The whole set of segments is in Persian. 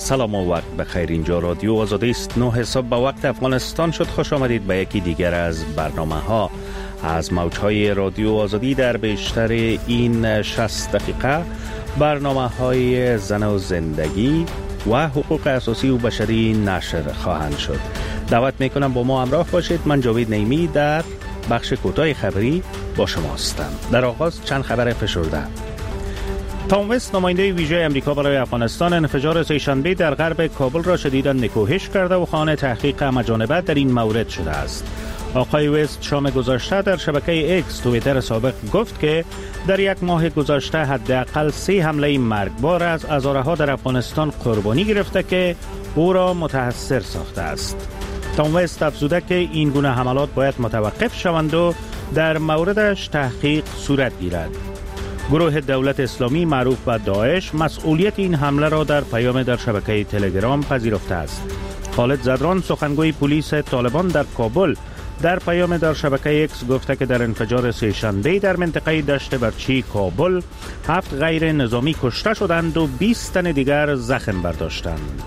سلام و وقت بخیر. اینجا رادیو آزادی است. 9 صبح به وقت افغانستان شد. خوش آمدید به یکی دیگر از برنامه ها از موجهای رادیو آزادی. در بیشتر این 60 دقیقه برنامه های زن و زندگی و حقوق اساسی و بشری نشر خواهند شد. دعوت میکنم با ما همراه باشید. من جاوید نیمی در بخش کوتاه خبری با شما هستم. در آغاز چند خبر فشرده. تام وست، نماینده ویژه امریکا برای افغانستان، انفجار سه‌شنبه در غرب کابل را شدیداً نکوهش کرده و خواهان تحقیق همه‌جانبه در این مورد شده است. آقای وست شام گذشته در شبکه اکس توییتر سابق گفت که در یک ماه گذشته حداقل 3 حمله مرگبار از هزارها در افغانستان قربانی گرفته که او را متحسر ساخته است. تام وست افزوده که این گونه حملات باید متوقف شوند و در موردش تحقیق صورت گیرد. گروه دولت اسلامی معروف به داعش مسئولیت این حمله را در پیام در شبکه تلگرام پذیرفته است. خالد زدران، سخنگوی پلیس طالبان در کابل، در پیام در شبکه اکس گفته که در انفجار سه‌شنبه در منطقه دشت برچی کابل 7 غیر نظامی کشته شدند و 20 تن دیگر زخم برداشتند.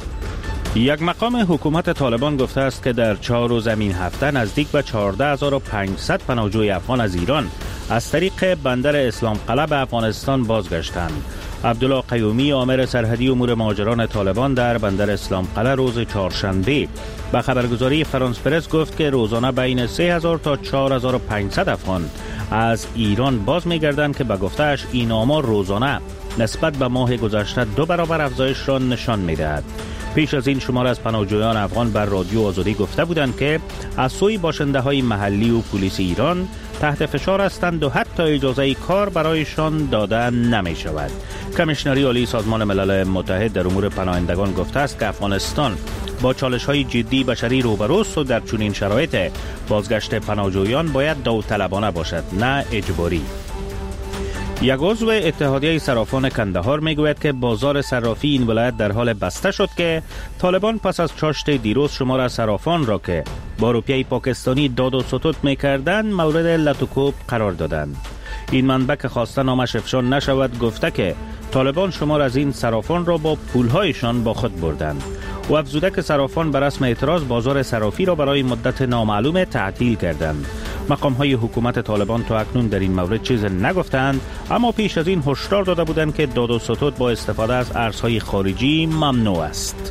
یک مقام حکومت طالبان گفته است که در 4 روز این هفته نزدیک به 14500 پناهجوی افغان از ایران از طریق بندر اسلام قلعه به افغانستان بازگشتند. عبدالله قیومی، آمر سرحدی امور مهاجران طالبان در بندر اسلام قلعه روز چهارشنبه به خبرگزاری فرانس پرس گفت که روزانه بین 3000 تا 4500 افغان از ایران باز می‌گردند که به گفته‌اش این آمار روزانه نسبت به ماه گذشته 2 برابر افزایش را نشان می‌دهد. پیش از این شمار از پناهجویان افغان بر رادیو آزادی گفته بودند که از سوی باشنده‌های محلی و پلیس ایران تحت فشار هستند و حتی اجازه کار برایشان داده نمی شود. کمیشنری عالی سازمان ملل متحد در امور پناهندگان گفته است که افغانستان با چالش‌های جدی بشری روبروست و در چنین شرایط بازگشت پناهجویان باید داوطلبانه باشد، نه اجباری. یک عضو اتحادیه صرافان کندهار میگوید که بازار صرافی این ولایت در حال بسته شد که طالبان پس از چاشت دیروز شمار از صرافان را که با روپیه پاکستانی داد و ستد میکردند مورد لطوکوب قرار دادند. این منبع که خواسته نامش افشا نشود گفته که طالبان شمار از این صرافان را با پولهایشان با خود بردند و افزوده که صرافان بر رسم اعتراض بازار صرافی را برای مدت نامعلوم تعطیل کردند. مقام‌های حکومت طالبان تا اکنون در این مورد چیز نگفتند، اما پیش از این هشدار داده بودند که داد و ستد با استفاده از ارزهای خارجی ممنوع است.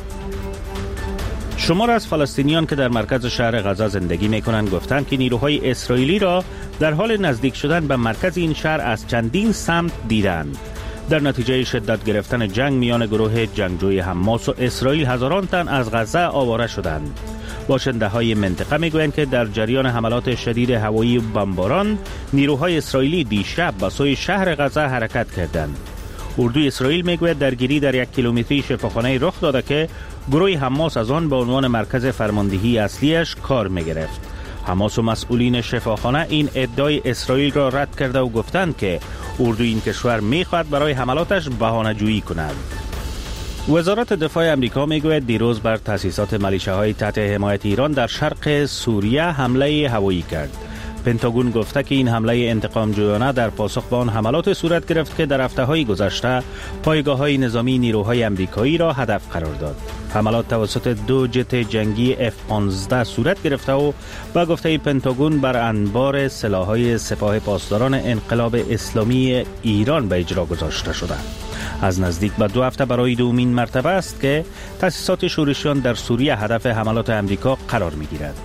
شمار از فلسطینیان که در مرکز شهر غزه زندگی می‌کنند گفتند که نیروهای اسرائیلی را در حال نزدیک شدن به مرکز این شهر از چندین سمت دیدند. در نتیجه شدت گرفتن جنگ میان گروه جنگجوی حماس و اسرائیل هزاران تن از غزه آواره شدند. باشنده‌های منطقه میگویند که در جریان حملات شدید هوایی و بمباران نیروهای اسرائیلی دیشب به سوی شهر غزه حرکت کردند. اردوی اسرائیل میگوید درگیری در 1 کیلومتری شفاخانه رخ داده که گروه حماس از آن به عنوان مرکز فرماندهی اصلیش کار میگرفت. حماس و مسئولین شفاخانه این ادعای اسرائیل را رد کرده و گفتند که اردوی این کشور میخواهد برای حملاتش بهانه‌جویی کند. وزارت دفاع امریکا میگوید دیروز بر تأسیسات ملیشه‌های تحت حمایت ایران در شرق سوریه حمله هوایی کرد. پنتاگون گفته که این حمله انتقام جویانه در پاسخ به آن حملات صورت گرفت که در هفته‌های گذشته پایگاه‌های نظامی نیروهای امریکایی را هدف قرار داد. حملات توسط 2 جت جنگی F-15 صورت گرفته و با گفته پنتاگون بر انبار سلاح‌های سپاه پاسداران انقلاب اسلامی ایران به اجرا گذاشته شده. از نزدیک به 2 هفته برای دومین مرتبه است که تأسیسات شورشیان در سوریه هدف حملات امریکا قرار می‌گیرد.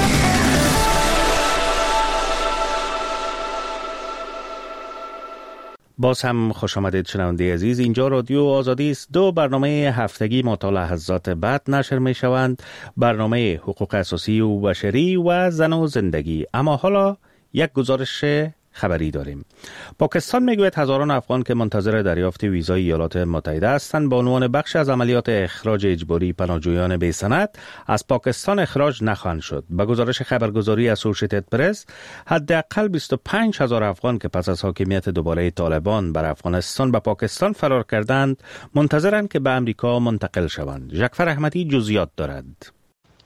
باز هم خوش آمدید شنونده عزیز. اینجا رادیو آزادی است. 2 برنامه هفتگی ما تا لحظات بعد نشر می شوند. برنامه حقوق اساسی و بشری و زن و زندگی. اما حالا یک گزارش خبری داریم. پاکستان میگوید هزاران افغان که منتظر دریافت ویزای ایالات متحده هستند به عنوان بخش از عملیات اخراج اجباری پناهجویان بی سند از پاکستان اخراج نخواهند شد. به گزارش خبرگزاری اسوسییتد پرس، حداقل 25000 افغان که پس از حاکمیت دوباره طالبان بر افغانستان به پاکستان فرار کردند منتظرند که به امریکا منتقل شوند. ژکفر احمدی جزئیات دارد.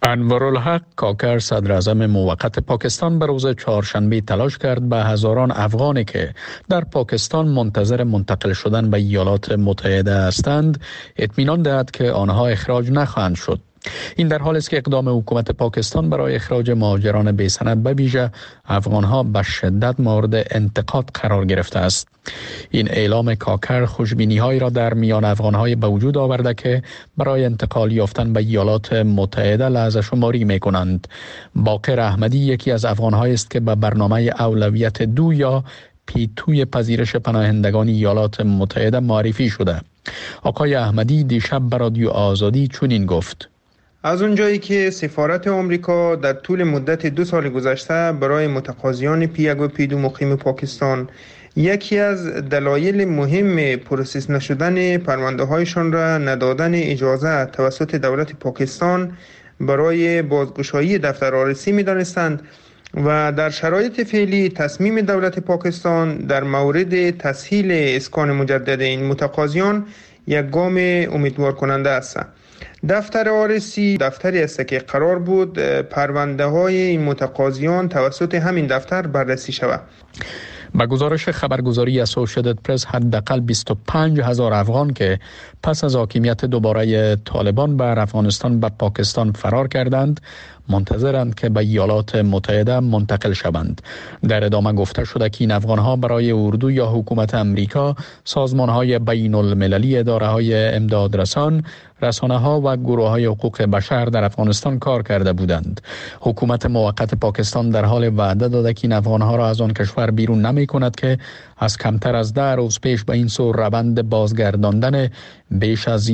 انورالحق کاکر صدر اعظم موقت پاکستان به روز چهارشنبه تلاش کرد به هزاران افغانی که در پاکستان منتظر منتقل شدن به ایالات متحده هستند اطمینان دهد که آنها اخراج نخواهند شد. این در حالی است که اقدام حکومت پاکستان برای اخراج مهاجران بی سند به ویژه افغانها به شدت مورد انتقاد قرار گرفته است. این اعلام کاکر خوشبینی‌هایی را در میان افغان‌های به وجود آورده که برای انتقال یافتن به ایالات متحده لحظه شماری می‌کنند. باقر احمدی یکی از افغان‌هایی است که به برنامه اولویت 2 یا P2 پذیرش پناهندگان ایالات متحده معرفی شده. آقای احمدی دیشب به رادیو آزادی چنین گفت: از اونجایی که سفارت آمریکا در طول مدت 2 سال گذشته برای متقاضیان P1 و P2 مقیم پاکستان یکی از دلایل مهم پروسس نشدن پرونده هایشان را ندادن اجازه توسط دولت پاکستان برای بازگشایی دفتر آرسی می دانستند و در شرایط فعلی تصمیم دولت پاکستان در مورد تسهیل اسکان مجدد این متقاضیان یک گام امیدوار کننده است. دفتر آرسی دفتری است که قرار بود پرونده های این متقاضیان توسط همین دفتر بررسی شود. با گزارش خبرگزاری اسوسییتد پرس حداقل 25,000 افغان که پس از حاکمیت دوباره طالبان بر افغانستان به پاکستان فرار کردند منتظرند که به ایالات متحده منتقل شوند. در ادامه گفته شده که این افغانها برای اردو یا حکومت امریکا، سازمانهای بین المللی، اداره‌های امدادرسان، رسانه‌ها و گروه‌های حقوق بشر در افغانستان کار کرده بودند. حکومت موقت پاکستان در حال وعده داده که این افغانها را از آن کشور بیرون نمی‌کند که از کمتر از 10 روز پیش به این سو روند بازگرداندن بیش از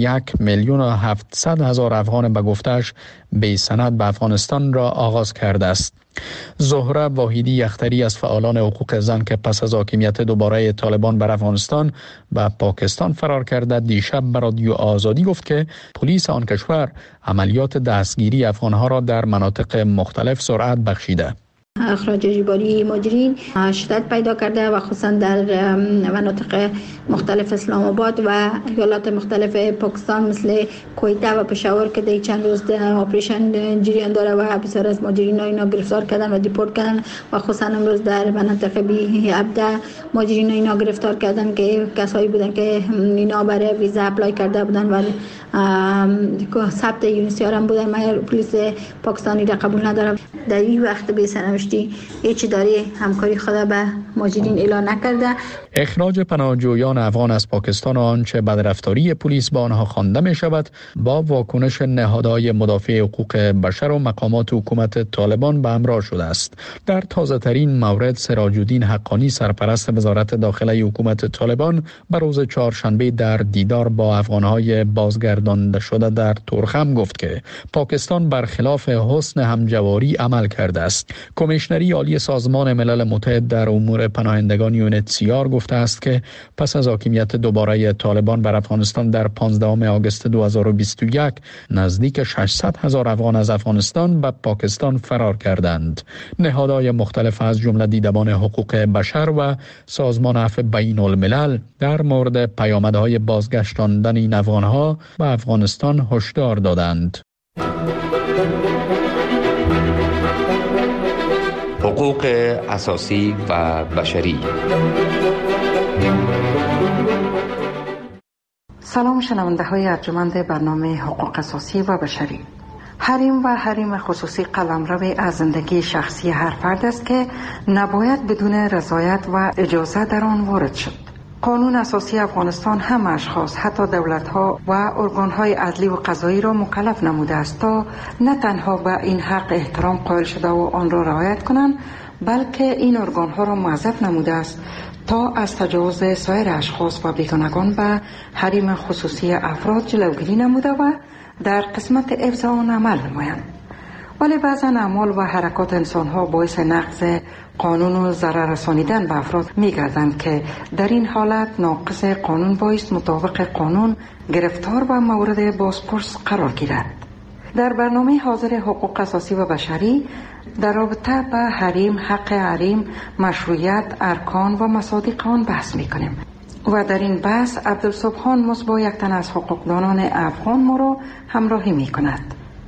1,700,000 افغان به گفتش بی سند به افغانستان را آغاز کرده است. زهره واحدی یختری از فعالان حقوق زن که پس از حاکمیت دوباره طالبان بر افغانستان به پاکستان فرار کرده دیشب به رادیو آزادی گفت که پلیس آن کشور عملیات دستگیری افغانها را در مناطق مختلف سرعت بخشیده. اخراج اجباری مهاجرین شدت پیدا کرده و خصوصا در مناطق مختلف اسلام آباد و ایالات مختلف پاکستان مثل کویته و پشاور که در چند روز اپریشن جریان داره و بسیار از مهاجرین اینا گرفتار کردن و دیپورت کردن و خصوصا امروز در مناطق بی عبده مهاجرین اینا گرفتار کردن که کسایی بودن که اینا برای ویزا اپلای کرده بودن و ثبت یونیسیار هم بودن. ما پلیس پاکستانی را قبول نداره. در این وقت به سرنوشتی هیچ اداره همکاری خود به مهاجرین اعلان نکرده. اخراج پناهجویان افغان از پاکستان آنچه بدرفتاری پلیس با آنها خوانده می شود با واکنش نهادهای مدافع حقوق بشر و مقامات حکومت طالبان به همراه شده است. در تازه ترین مورد سراج الدین حقانی سرپرست وزارت داخله حکومت طالبان به روز چهارشنبه در دیدار با افغانهای بازگردانده شده در تورخم گفت که پاکستان برخلاف حسن همجواری عمل کرده است. کمیشنری عالی سازمان ملل متحد در امور پناهندگان UNHCR گفته است که پس از حاکمیت دوباره طالبان بر افغانستان در 15 آگوست 2021 نزدیک 600,000 افغان از افغانستان به پاکستان فرار کردند. نهادهای مختلف از جمله دیدبان حقوق بشر و سازمان عفو بین الملل در مورد پیامدهای بازگشتاندن این افغانها به افغانستان هشدار دادند. حقوق اساسی و بشری. سلام شنونده های ارجمند برنامه حقوق اساسی و بشری. حریم و حریم خصوصی قلمرو از زندگی شخصی هر فرد است که نباید بدون رضایت و اجازه در آن وارد شد. قانون اساسی افغانستان هم اشخاص حتی دولت‌ها و ارگان‌های عدلی و قضایی را مکلف نموده است تا نه تنها به این حق احترام قائل شده و آن را رعایت کنند، بلکه این ارگان‌ها را موظف نموده است تا از تجاوز سایر اشخاص و بیگانگان به حریم خصوصی افراد جلوگیری نموده و در قسمت حفظ آن عمل نمایند. ولی بعضا اعمال و حرکات انسان‌ها باعث نقض قانون و ضرر رسانیدن به افراد می‌گردند که در این حالت ناقض قانون باعث مطابق قانون گرفتار و مورد بازپرس قرار گیرد. در برنامه حاضر حقوق اساسی و بشری در رابطه به حریم، حق حریم، مشروعیت، ارکان و مصادیق آن بحث می‌کنیم و در این بحث عبدالسبحان مصباح یک تن از حقوقدانان افغان ما را همراهی می‌کند.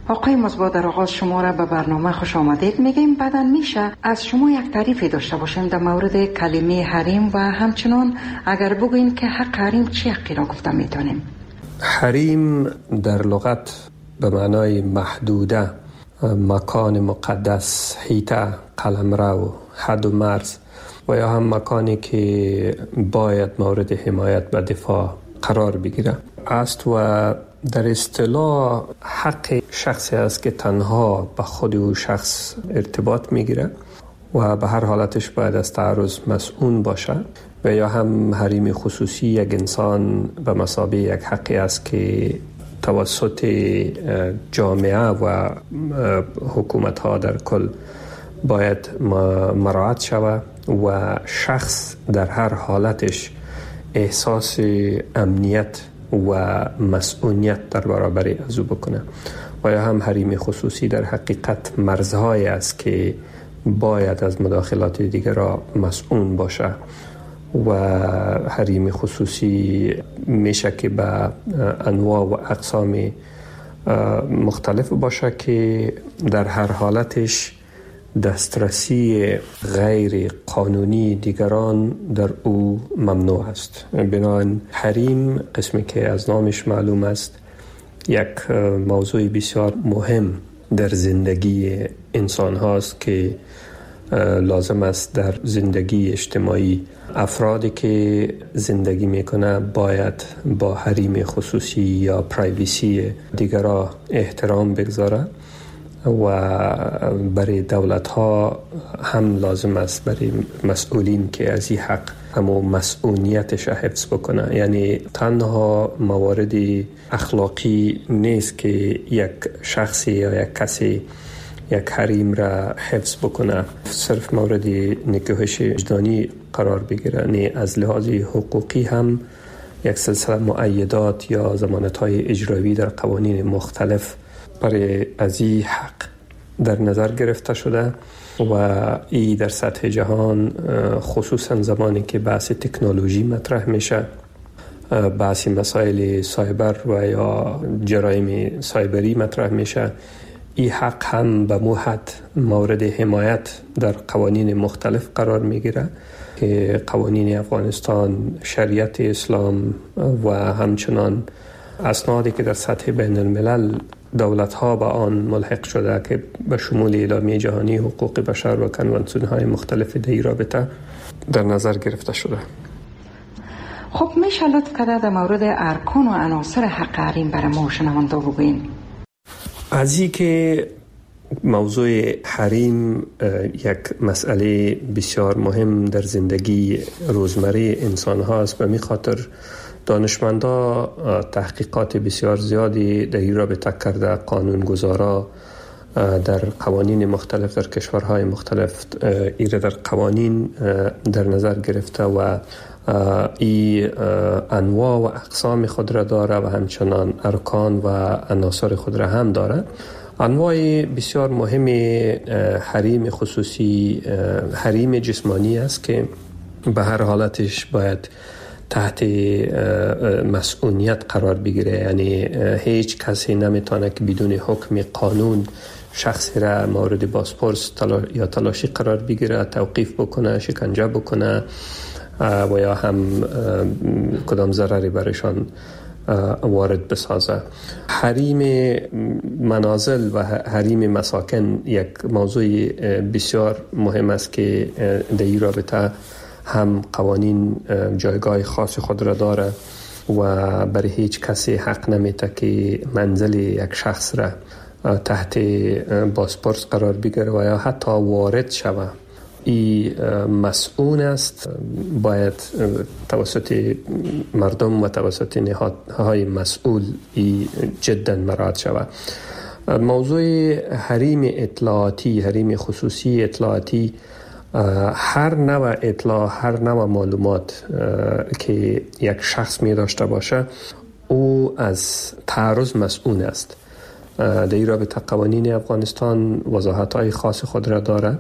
آقای مصباح، در آغاز شما را به برنامه خوش آمدید میگیم. بعداً میشه از شما یک تعریفی داشته باشیم در مورد کلمه حریم و همچنان اگر بگوین که حق حریم چی حقی را گفته میتونیم؟ حریم در لغت به معنای محدوده، مکان مقدس، حیطه، قلمرو، حد و مرز و یا هم مکانی که باید مورد حمایت و دفاع قرار بگیره است و در اصطلاح حق شخصی است که تنها به خود او شخص ارتباط میگیره و به هر حالتش باید از تعرض مسئول باشه و یا هم حریم خصوصی یک انسان به مثابه یک حقی است که توسط جامعه و حکومت ها در کل باید مراعات شود و شخص در هر حالتش احساس امنیت و مسئولیت در برابر از او بکنه و یا هم حریم خصوصی در حقیقت مرزهای است که باید از مداخلات دیگر را مسئول باشه و حریم خصوصی میشه که به انواع و اقسام مختلف باشه که در هر حالتش دسترسی غیر قانونی دیگران در او ممنوع است. بنابراین حریم، قسمی که از نامش معلوم است، یک موضوع بسیار مهم در زندگی انسان هاست که لازم است در زندگی اجتماعی افرادی که زندگی میکنه باید با حریم خصوصی یا پرایویسی دیگران احترام بگذاره و برای دولت ها هم لازم است برای مسئولین که از این حق همو مسئولیتش حفظ بکنه. یعنی تنها موارد اخلاقی نیست که یک شخصی یا یک کسی یک حریم را حفظ بکنه، صرف مورد نکوهش وجدانی قرار بگیره. یعنی از لحاظ حقوقی هم یک سلسله مؤیدات یا ضمانت‌های اجرایی در قوانین مختلف برای از این حق در نظر گرفته شده و ای در سطح جهان خصوصا زمانی که بحث تکنولوژی مطرح میشه، بحث مسائل سایبر و یا جرایم سایبری مطرح میشه، این حق هم به موحد مورد حمایت در قوانین مختلف قرار میگیره که قوانین افغانستان، شریعت اسلام و همچنان اسنادی که در سطح بین الملل دولت ها به آن ملحق شده که به شمول اعلامیه جهانی حقوق بشر و کنوانسیون های مختلف در این رابطه در نظر گرفته شده. خب میشه لطف کرده در مورد ارکان و عناصر حق حریم برای ما شنونده بگوین؟ از این که موضوع حریم یک مسئله بسیار مهم در زندگی روزمره انسان هاست، به می خاطر دانشمندا تحقیقات بسیار زیادی در این رابطه کرده، قانونگذارا در قوانین مختلف در کشورهای مختلف ایره در قوانین در نظر گرفته و ای انواع و اقسام خود را داره و همچنان ارکان و عناصر خود را هم داره. انواع بسیار مهم حریم خصوصی حریم جسمانی است که به هر حالتش باید تحت مسئولیت قرار بگیره. یعنی هیچ کسی نمیتونه که بدون حکم قانون شخصی را مورد بازپرس یا تلاشی قرار بگیره، توقیف بکنه، شکنجه بکنه و یا هم کدام ضرری برایشان وارد بسازه. حریم منازل و حریم مساکن یک موضوع بسیار مهم است که در این رابطه هم قوانین جایگاه خاص خود را داره و برای هیچ کسی حق نمیده که منزل یک شخص را تحت بازپرس قرار بگیره و یا حتی وارد شود. این مسئول است، باید توسط مردم و توسط نهادهای مسئول جدا مراعات شود. موضوع حریم اطلاعاتی، حریم خصوصی اطلاعاتی، هر نوع اطلاع، هر نوع معلومات که یک شخص می داشته باشه او از تعرض مسئول است. در این رابطه قوانین افغانستان وضاحت‌های خاص خود را داره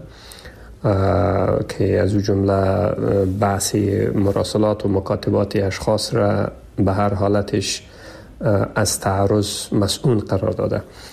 که از او جمله بحث مراسلات و مکاتبات اشخاص را به هر حالتش از تعرض مسئول قرار داده.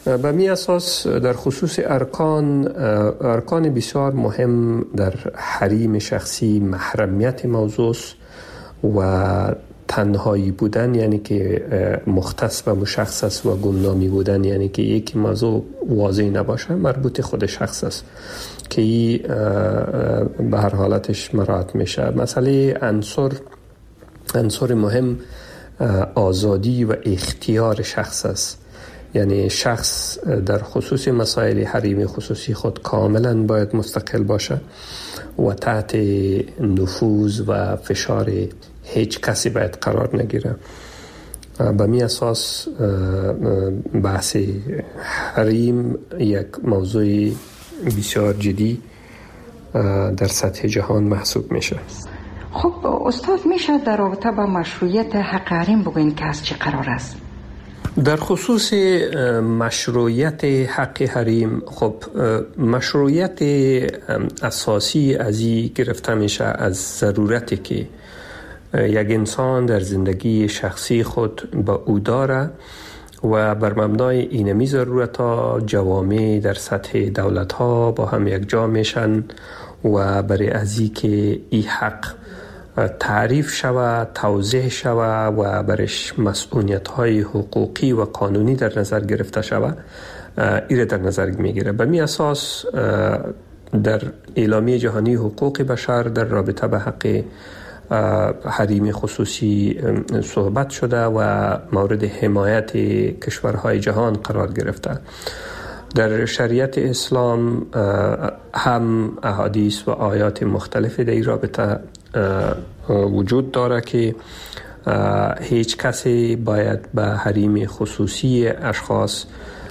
به می اساس در خصوص ارکان بسیار مهم در حریم شخصی محرمیت موضوع و تنهایی بودن، یعنی که مختص و مشخص است، و گمنامی بودن، یعنی که یک موضوع واضح نباشه، مربوط خود شخص است که به هر حالتش مراعات میشه. مسئله عنصر مهم آزادی و اختیار شخص است، یعنی شخص در خصوص مسائل حریم خصوصی خود کاملا باید مستقل باشه و تحت نفوذ و فشار هیچ کسی باید قرار نگیره. به می اساس بحث حریم یک موضوع بسیار جدی در سطح جهان محسوب میشه. خب استاد، میشه در رابطه با مشروعیت حق حریم بگوین که از چه قرار است؟ در خصوص مشروعیت حق حریم، خب مشروعیت اساسی از این گرفته میشه از ضرورتی که یک انسان در زندگی شخصی خود با او داره و بر مبنای اینمی ضرورت ها جوامع در سطح دولت ها با هم یک جا میشن و برای ازی که این حق تعریف شود، توضیح شود و برش مسئولیت های حقوقی و قانونی در نظر گرفته شود، ایره در نظر میگیره. به می اساس در اعلامیه جهانی حقوق بشر در رابطه به حق حریم خصوصی صحبت شده و مورد حمایت کشورهای جهان قرار گرفته. در شریعت اسلام هم احادیث و آیات مختلف در این رابطه وجود داره که هیچ کسی باید به حریم خصوصی اشخاص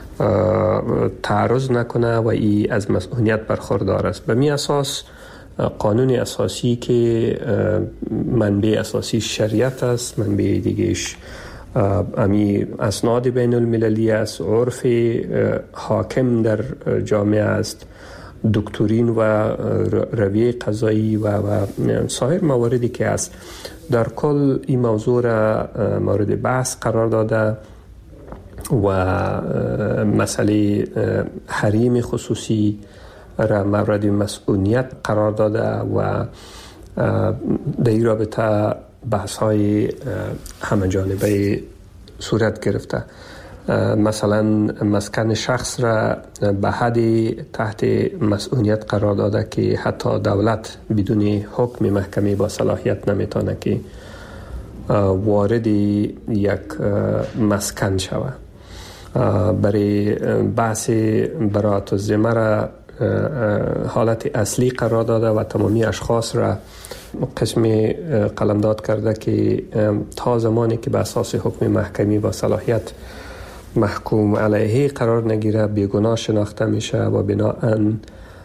تعرض نکنه و ای از مسئولیت برخوردار است. به می اساس قانون اساسی که منبع اساسی شریعت است، منبع دیگهش امی اسناد بین المللی است، عرف حاکم در جامعه است، دکترین و رویه قضایی و سایر مواردی که است. در کل این موضوع را مورد بحث قرار داده و مسئله حریم خصوصی را مورد مسئولیت قرار داده و در این رابطه بحث های همه جانبه صورت گرفته. مثلا مسکن شخص را به حد تحت مسئولیت قرار داده که حتی دولت بدون حکم محکمه با صلاحیت نمیتونه که وارد یک مسکن شود. برای بحث براءت الذمه را حالت اصلی قرار داده و تمامی اشخاص را قسم قلمداد کرده که تا زمانی که به اساس حکم محکمی با صلاحیت محکوم علیه قرار نگیره بیگناه شناخته میشه و بناهن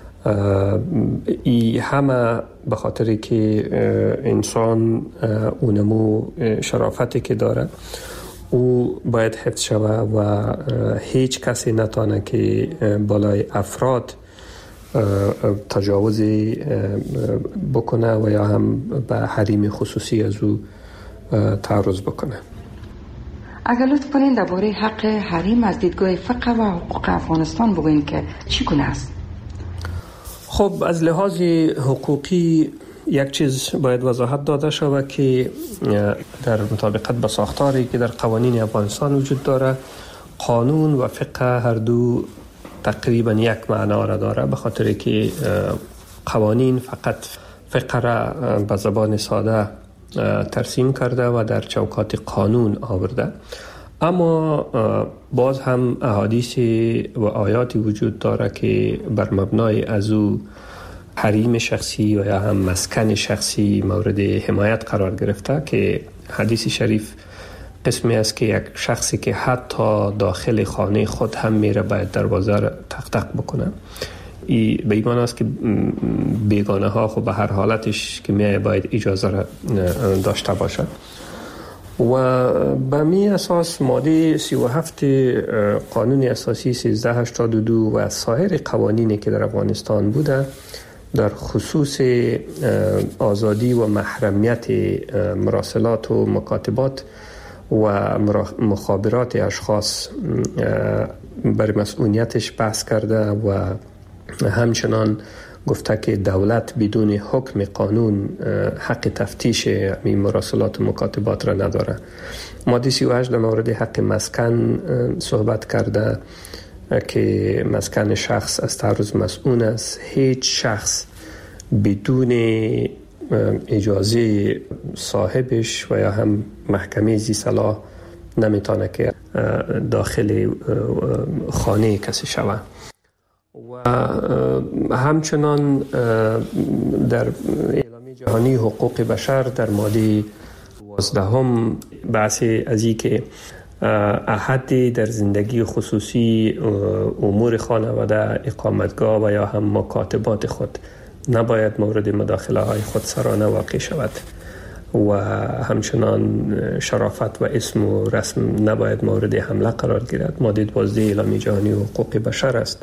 ای همه به خاطری که انسان اونمو شرافتی که داره او باید حفظ شوه و هیچ کسی نتانه که بالای افراد تجاوزی بکنه و یا هم به حریم خصوصی از او تعرض بکنه. اگر لطف کنین درباره حق حریم از دیدگاه فقه و حقوق افغانستان بگوین که چگونه است؟ خب از لحاظ حقوقی یک چیز باید وضاحت داده شود که در مطابقت با ساختاری که در قوانین افغانستان وجود داره، قانون و فقه هر دو تقریبا یک معنا را داره، به خاطر که قوانین فقط فقه را به زبان ساده ترسیم کرده و در چوکات قانون آورده، اما باز هم احادیث و آیاتی وجود داره که بر مبنای از او حریم شخصی و یا هم مسکن شخصی مورد حمایت قرار گرفته، که حدیث شریف قسمی است که یک شخصی که حتی داخل خانه خود هم میره باید دروازه را تق تق بکنه. به این معنی است که بیگانه ها خب به هر حالتش که میای باید اجازه را داشته باشد. و به می اساس ماده 37 قانون اساسی 1382 و سایر قوانینی که در افغانستان بوده در خصوص آزادی و محرمیت مراسلات و مکاتبات و مخابرات اشخاص بر مسئولیتش بحث کرده و همچنان گفته که دولت بدون حکم قانون حق تفتیش این مراسلات و مکاتبات را نداره. ماده 38 در مورد حق مسکن صحبت کرده که مسکن شخص از تعرض مسئول است. هیچ شخص بدون اجازه صاحبش و یا هم محکمه ذی صلاح نمیتونه که داخل خانه کسی شود. و همچنان در اعلامیه جهانی حقوق بشر در ماده 12 بحث از این که احدی در زندگی خصوصی، امور خانواده، اقامتگاه و یا هم مکاتبات خود نباید مورد مداخله های خودسرانه واقع شود و همچنان شرافت و اسم و رسم نباید مورد حمله قرار گیرد. ماده 12 اعلامیه جهانی حقوق بشر است.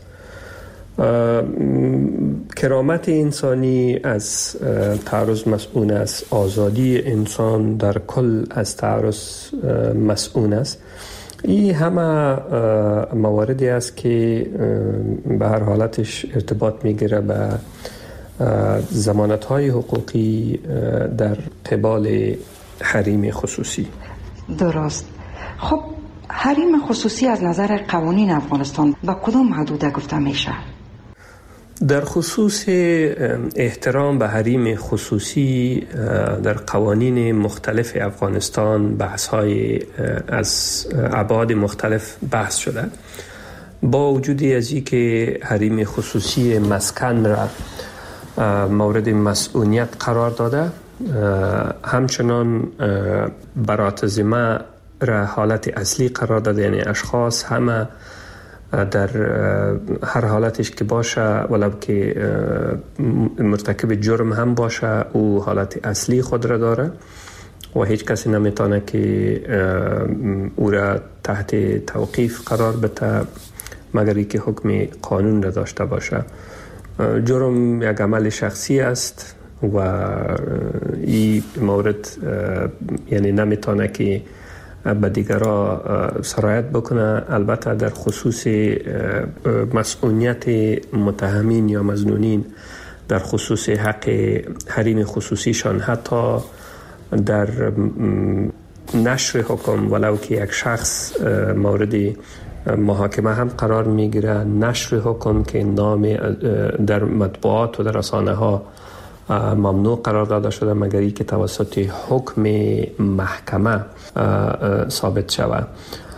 کرامت انسانی از تعرض مسئول است. آزادی انسان در کل از تعرض مسئول است. این همه مواردی است که به هر حالتش ارتباط میگیره به ضمانت‌های حقوقی در قبال حریم خصوصی. درست. خب حریم خصوصی از نظر قوانین افغانستان با کدام حدود گفته میشه؟ در خصوص احترام به حریم خصوصی در قوانین مختلف افغانستان بحث‌های از ابعاد مختلف بحث شده. با وجود از این که حریم خصوصی مسکن را مورد مسئولیت قرار داده، همچنان برات ذمه را حالت اصلی قرار داده، یعنی اشخاص همه در هر حالتش که باشه ولو که مرتکب جرم هم باشه او حالت اصلی خود را داره و هیچ کسی نمیتونه که او را تحت توقیف قرار بده مگر اینکه حکم قانون را داشته باشه. جرم یک عمل شخصی است و این مورد یعنی نمیتونه که به دیگرها سرایت بکنه. البته در خصوص مسئولیت متهمین یا مظنونین در خصوص حق حریم خصوصیشان، حتی در نشر حکم ولو که یک شخص مورد محاکمه هم قرار میگیره، نشر حکم که نام در مطبوعات و در رسانه ها ممنوع قرار داده شده مگر اینکه توسط حکم محکمه ثابت شود.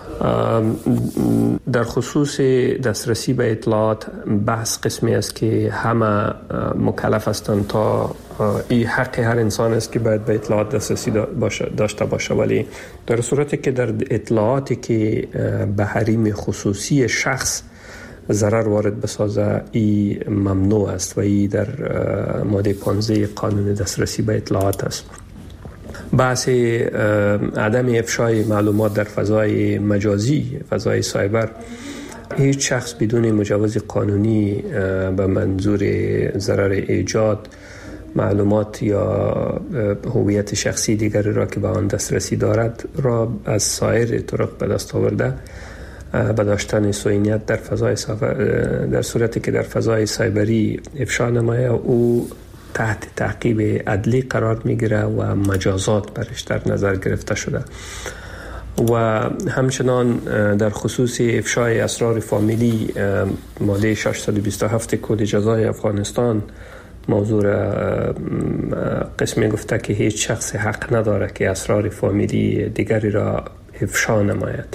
در خصوص دسترسی به اطلاعات بحث قسمی است که همه مکلف هستند تا این حق هر انسان است که باید به اطلاعات دسترسی داشته باشه، ولی در صورتی که در اطلاعاتی که به حریم خصوصی شخص ضرر وارد بسازه این ممنوع است و این در ماده 15 قانون دسترسی به اطلاعات است. بحث عدم افشای معلومات در فضای مجازی، فضای سایبر، هیچ شخص بدون مجوز قانونی به منظور ضرر ایجاد معلومات یا هویت شخصی دیگری را که به آن دسترسی دارد را از سایر طرق به دست آورده به داشتن سوینیت در فضای در صورتی که در فضای سایبری افشا نمایه او تحت تعقیب عدلی قرار میگیره و مجازات برش در نظر گرفته شده. و همچنان در خصوص افشای اسرار فامیلی ماده 627 کد جزای افغانستان موضوع قسمی گفته که هیچ شخص حق نداره که اسرار فامیلی دیگری را افشا نماید.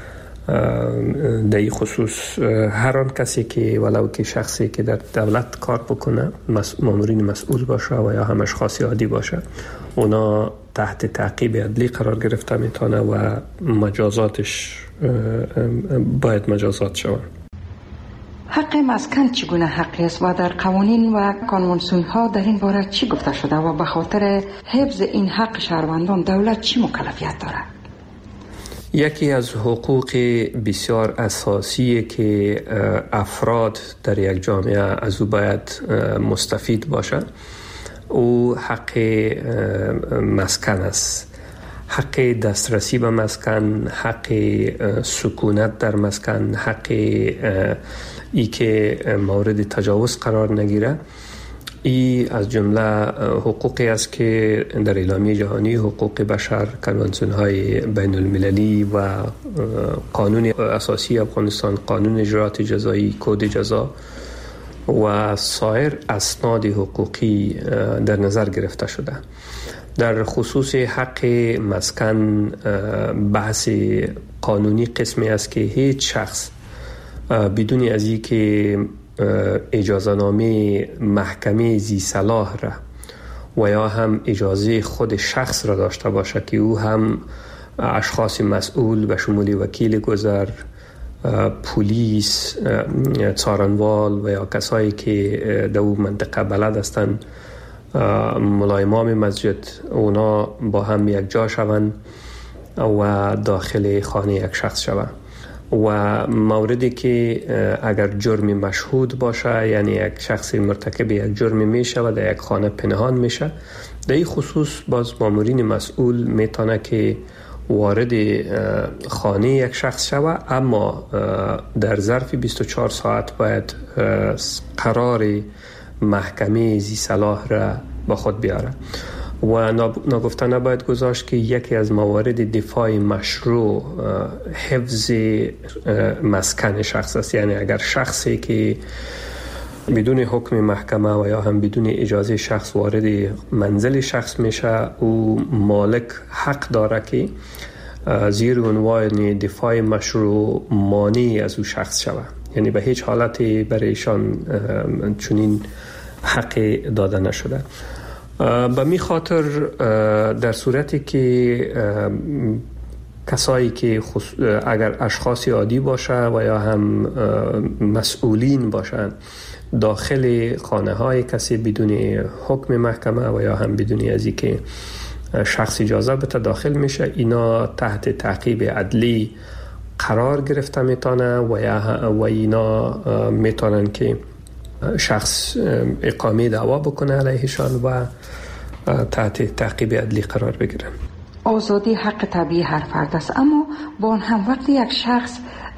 در این خصوص هر آن کسی که ولو که شخصی که در دولت کار بکنه، مامورین مسئول باشه و یا هم اشخاص عادی باشه، اونا تحت تعقیب عدلی قرار گرفته میتونه و مجازاتش باید مجازات شود. حق مسکن چگونه حقی است و در قوانین و کنوانسیون ها در این باره چی گفته شده و به خاطر حفظ این حق شهروندان دولت چی مکلفیت دارد؟ یکی از حقوق بسیار اساسی که افراد در یک جامعه از او باید مستفید باشند او حق مسکن است. حق دسترسی به مسکن، حق سکونت در مسکن، حق ای که مورد تجاوز قرار نگیره. این از جمله حقوقی است که در اعلامیه جهانی حقوق بشر، کنوانسیون های بین المللی و قانون اساسی افغانستان، قانون اجرات جزایی، کد جزا و سایر اسناد حقوقی در نظر گرفته شده. در خصوص حق مسکن بحث قانونی قسمی است که هیچ شخص بدون از این که اجازه نامه محکمه ذی صلاح را و یا هم اجازه خود شخص را داشته باشه که او هم اشخاص مسئول به شمول وکیل گذر، پلیس، څارنوال و یا کسایی که در اون منطقه بلد هستند، ملایمام مسجد، اونا با هم یک جا شوند و داخل خانه یک شخص شوند. و موردی که اگر جرم مشهود باشه، یعنی یک شخص مرتکب یک جرم میشه و در یک خانه پنهان میشه، در این خصوص باز مامورین مسئول میتونه که وارد خانه یک شخص شوه، اما در ظرف 24 ساعت باید قرار محکمه ذی صلاح را با خود بیاره. و ناگفته نباید گذاشت که یکی از موارد دفاع مشروع حفظ مسکن شخص است. یعنی اگر شخصی که بدون حکم محکمه و یا هم بدون اجازه شخص وارد منزل شخص میشه، او مالک حق داره که زیر عنوان دفاع مشروع مانع از او شخص شود. یعنی به هیچ حالتی برایشان چنین حق داده نشده. به می خاطر در صورتی که کسایی که اگر اشخاص عادی باشه و یا هم مسئولین باشند داخل خانه های کسی بدون حکم محکمه و یا هم بدون از اینکه شخص اجازه بده داخل میشه، اینا تحت تعقیب عدلی قرار گرفته میتونه و اینا میتونن که شخص اقامه دعوا بکنه علیهشان و تحت تعقیب عدلی قرار بگیرن. آزادی حق طبیعی هر فرد است، اما با آن هم وقتی یک شخص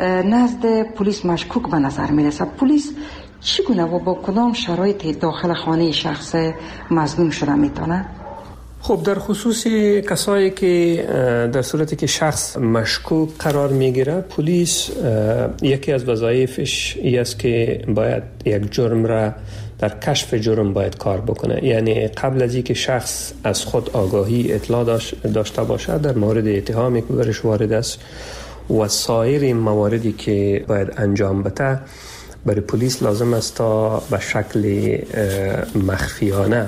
نزد پلیس مشکوک به نظر میرسه، پلیس چگونه و با کدام شرایط داخل خانه شخص مظنون شده میتونه؟ خب در خصوص کسایی که در صورتی که شخص مشکوک قرار میگیره، پلیس یکی از وظایفش این است که باید یک جرم را در کشف جرم باید کار بکنه. یعنی قبل از اینکه شخص از خود آگاهی اطلاع داشته باشه در مورد اتهامی که برش وارد است و سایر مواردی که باید انجام بده، برای پلیس لازم است تا به شکل مخفیانه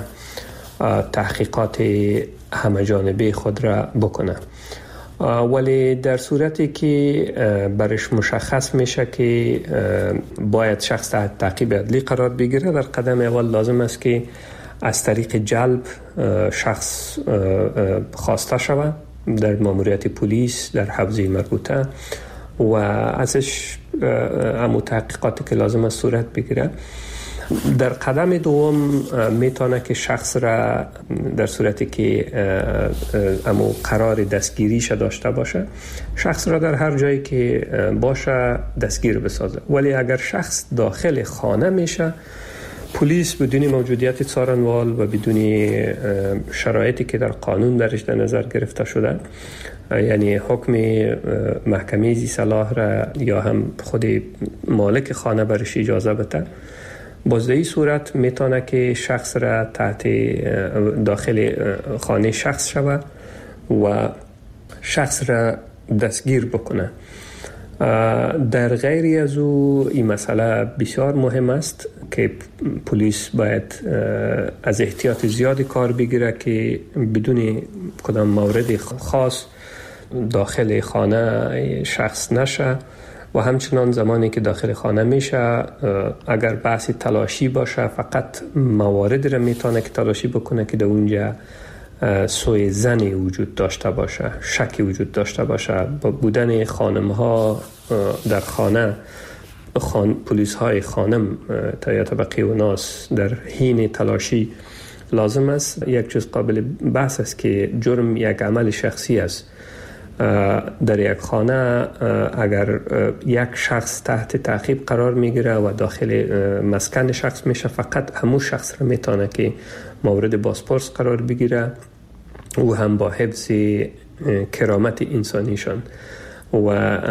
تحقیقات همه جانبه خود را بکنه. ولی در صورتی که برش مشخص میشه که باید شخص تحت تعقیب عدلی قرار بگیره، در قدم اول لازم است که از طریق جلب شخص خواسته شود در ماموریت پلیس در حوزه مربوطه و ازش همون تحقیقاتی که لازم است صورت بگیره. در قدم دوم میتونه که شخص را در صورتی که امو قرار دستگیریش داشته باشه، شخص را در هر جایی که باشه دستگیر بسازه. ولی اگر شخص داخل خانه میشه، پلیس بدون موجودیت څارنوال و بدون شرایطی که در قانون درش در نظر گرفته شده، یعنی حکم محکمه ذی صلاح را یا هم خود مالک خانه برش اجازه بده، باز در این صورت میتونه که شخص را تحت داخل خانه شخص شود و شخص را دستگیر بکنه. در غیر از او این مسئله بسیار مهم است که پلیس باید از احتیاط زیادی کار بگیره که بدون کدام مورد خاص داخل خانه شخص نشه و همچنان زمانی که داخل خانه میشه اگر بحث تلاشی باشه فقط موارد را میتونه که تلاشی بکنه که در اونجا سوء ظن وجود داشته باشه، شکی وجود داشته باشه. با بودن خانم ها در خانه، پلیس های خانم تا طبقه و ناس در حین تلاشی لازم است یک چیز قابل بحث است که جرم یک عمل شخصی است. در یک خانه اگر یک شخص تحت تعقیب قرار میگیره و داخل مسکن شخص میشه، فقط همون شخص را میتونه که مورد بازپرس قرار بگیره و هم با حفظ کرامت انسانیشان و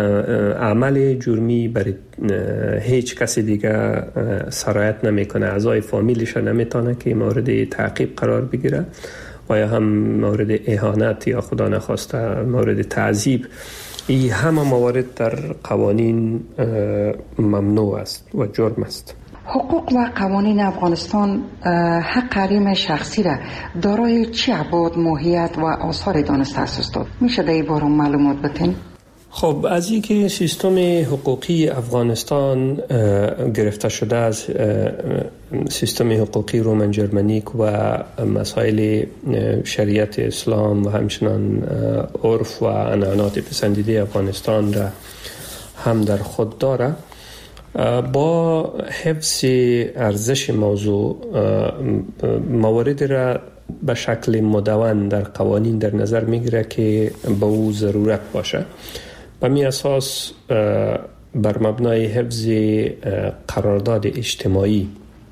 عمل جرمی برای هیچ کسی دیگه سرایت نمیکنه. اعضای فامیلش نمیتونه که مورد تعقیب قرار بگیره و یا هم مورد اهانت یا خدا نخواسته مورد تعذیب. این همه موارد در قوانین ممنوع است و جرم است. حقوق و قوانین افغانستان حق حریم شخصی را دارای چه ابعاد، ماهیت و آثار دانسته است؟ میشه در این باره معلومات بدین؟ خب از این که سیستم حقوقی افغانستان گرفته شده از سیستم حقوقی رومن جرمنیک و مسائل شریعت اسلام و همچنان عرف و عنعنات پسندیده افغانستان را هم در خود داره، با حفظ ارزش موضوع موارد را به شکل مدون در قوانین در نظر میگیره که به او ضرورت باشه. به می اساس بر مبنای حفظ قرارداد اجتماعی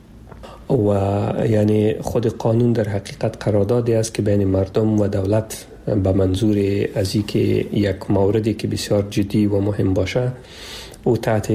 و یعنی خود قانون در حقیقت قراردادی است که بین مردم و دولت به منظور از این که یک موردی که بسیار جدی و مهم باشه او تحت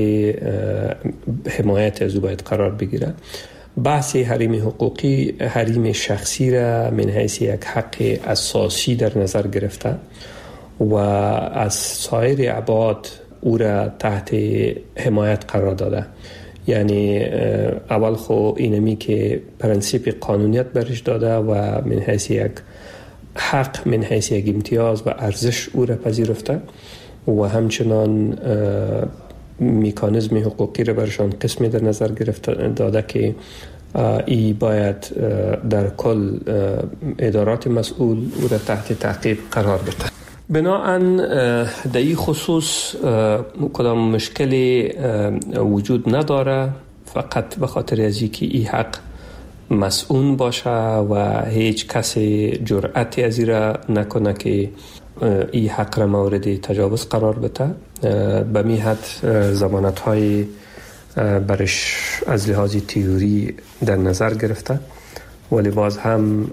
حمایت از او باید قرار بگیره. بحث حریم حقوقی حریم شخصی را من حیث یک حق اساسی در نظر گرفته و از سایر ابعاد او را تحت حمایت قرار داده. یعنی اول خو اینمی که پرنسیپ قانونیت برش داده و من حیث یک حق، من حیث یک امتیاز و ارزش او را پذیرفته و همچنان میکانیزم حقوقی را برشان قسمی در نظر گرفته داده که ای باید در کل ادارات مسئول او را تحت تعقیب قرار بده. بناهن در این خصوص کدام مشکلی وجود نداره، فقط به خاطر از اینکه این حق مسئول باشه و هیچ کسی جرأتی از این را نکنه که این حق را مورد تجاوز قرار بده. به می حد ضمانت‌های برش از لحاظ تئوری در نظر گرفته، ولی باز هم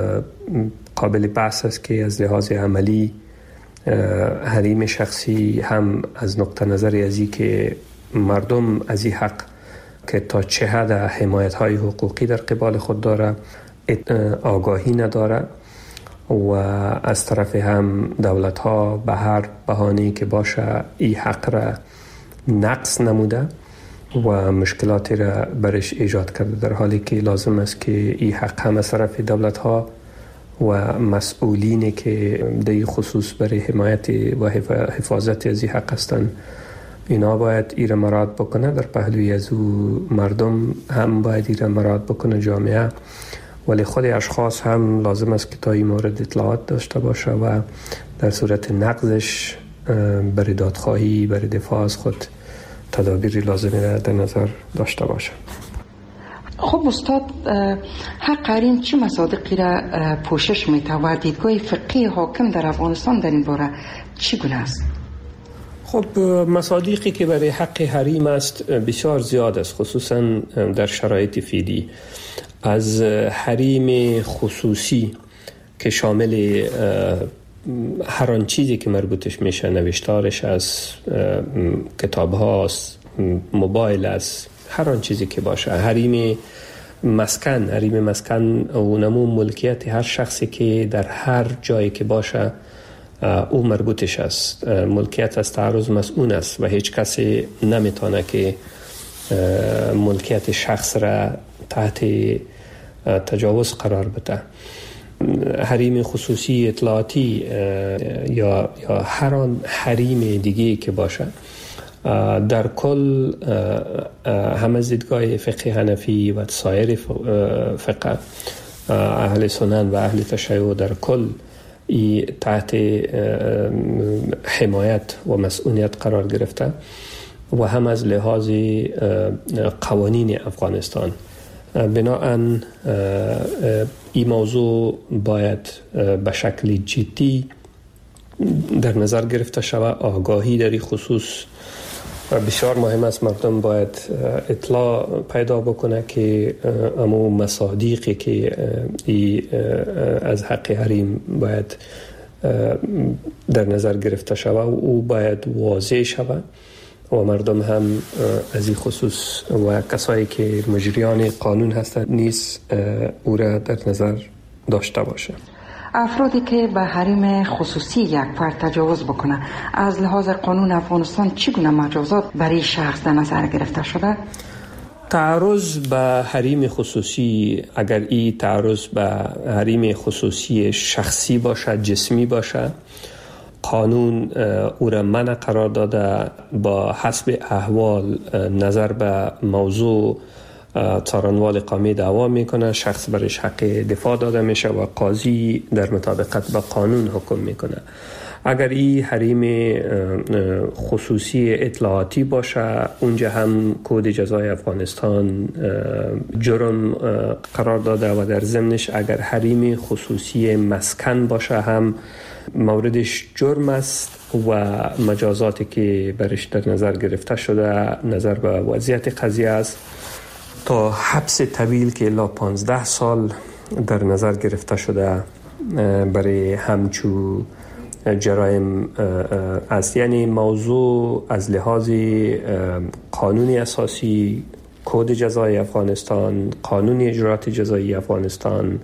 قابل بحث است که از لحاظ عملی حریم شخصی هم از نقطه نظر ازی که مردم از این حق که تا چه حد حمایت‌های حقوقی در قبال خود داره آگاهی نداره و از طرف هم دولت‌ها به هر بهانه‌ای که باشه این حق را نقص نموده و مشکلاتی را برش ایجاد کرده، در حالی که لازم است که این حق هم از طرف دولت‌ها و مسئولینی که در این خصوص برای حمایت و حفاظت از این حق هستند اینا باید این را مراعات بکنه. در پهلوی از او مردم هم باید این را مراعات بکنه، جامعه، ولی خود اشخاص هم لازم است که تا این مورد اطلاعات داشته باشه و در صورت نقضش برای دادخواهی، برای دفاع از خود تدابیر لازمی را در نظر داشته باشه. خب استاد، حق حریم چه مصادیقی را پوشش میده و دیدگاه فقهی حاکم در افغانستان در این باره چگونه است؟ خب مصادیقی که برای حق حریم است بسیار زیاد است، خصوصا در شرایط فعلی. از حریم خصوصی که شامل هر آن چیزی که مربوطش میشه، نوشتارش است، کتاب هاست، موبایل است، هر آن چیزی که باشه. حریم مسکن اونمو ملکیت هر شخصی که در هر جایی که باشه او مربوطش است. ملکیت از تعرض مسئول است و هیچ کسی نمیتونه که ملکیت شخص را تحت تجاوز قرار بده. حریم خصوصی اطلاعاتی یا هر آن حریم دیگه که باشه، در کل هم از دیدگاه فقه حنفی و سایر فقه اهل سنن و اهل تشیع در کل تحت حمایت و مسئولیت قرار گرفته و هم از لحاظ قوانین افغانستان بناهن این موضوع باید به شکل جدی در نظر گرفته شود. آگاهی در این خصوص بسیار مهم است. مردم باید اطلاع پیدا بکنه که امو مصادیقی که از حق حریم باید در نظر گرفته شود و او باید واضح شود و مردم هم از این خصوص و کسایی که مجریان قانون هستند نیز او را در نظر داشته باشه. افرادی که به حریم خصوصی یک فرد تجاوز بکنه از لحاظ قانون افغانستان چگونه مجازات برای شخص در نظر گرفته شده؟ تعرض به حریم خصوصی، اگر این تعرض به حریم خصوصی شخصی باشه، جسمی باشه، قانون او را منع قرار داده. با حسب احوال نظر به موضوع څارنوال قومی دعوا میکنه، شخص برش حق دفاع داده میشه و قاضی در مطابقت با قانون حکم میکنه. اگر این حریم خصوصی اطلاعاتی باشه، اونجا هم کد جزای افغانستان جرم قرار داده و در ضمنش اگر حریم خصوصی مسکن باشه هم موردش جرم است و مجازاتی که برش در نظر گرفته شده نظر به وضعیت قضیه است تا حبس طویل که الا 15 سال در نظر گرفته شده برای همچو جرایم است. یعنی موضوع از لحاظ قانون اساسی، کد جزای افغانستان، قانون اجرات جزایی افغانستان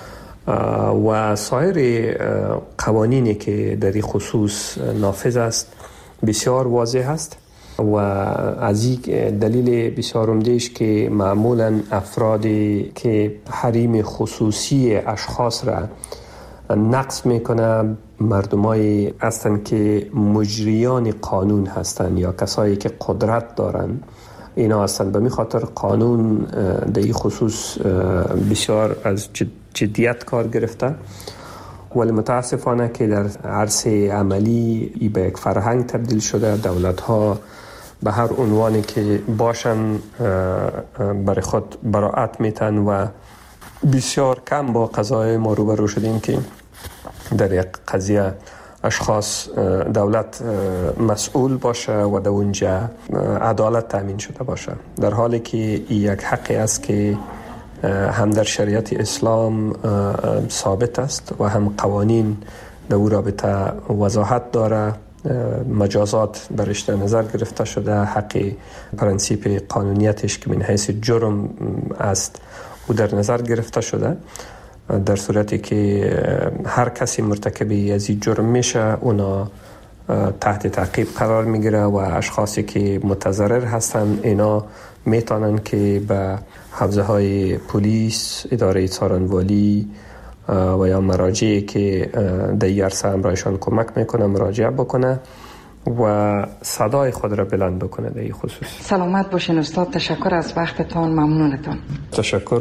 و سایر قوانینی که در این خصوص نافذ است بسیار واضح است و از این دلیل بسیار عمده‌اش که معمولا افرادی که حریم خصوصی اشخاص را نقض میکنه مردمایی هستند که مجریان قانون هستند یا کسایی که قدرت دارن اینا هستند. به می خاطر قانون در این خصوص بسیار از جدیت کار گرفته، ولی متاسفانه که در عرصه عملی ای به یک فرهنگ تبدیل شده. دولت ها به هر عنوانی که باشن برای خود براعت میتن و بسیار کم با قضای ما روبرو شدیم که در یک قضیه اشخاص دولت مسئول باشه و در اونجا عدالت تامین شده باشه، در حالی که یک حقی است که هم در شریعت اسلام ثابت است و هم قوانین در او رابطه وضاحت داره. مجازات برش در نظر گرفته شده، حق پرنسیپ قانونیتش که من حیث جرم است او در نظر گرفته شده. در صورتی که هر کسی مرتکب از این جرم میشه اونا تحت تعقیب قرار میگیره و اشخاصی که متضرر هستن اینا میتونن که به حوزه های پلیس، اداره څارنوالی و یا مراجعی که در این عرصه همراهشان کمک میکنه مراجعه بکنه و صدای خود را بلند بکنه در این خصوص. سلامت باشین استاد، تشکر از وقتتان، ممنونتان. تشکر.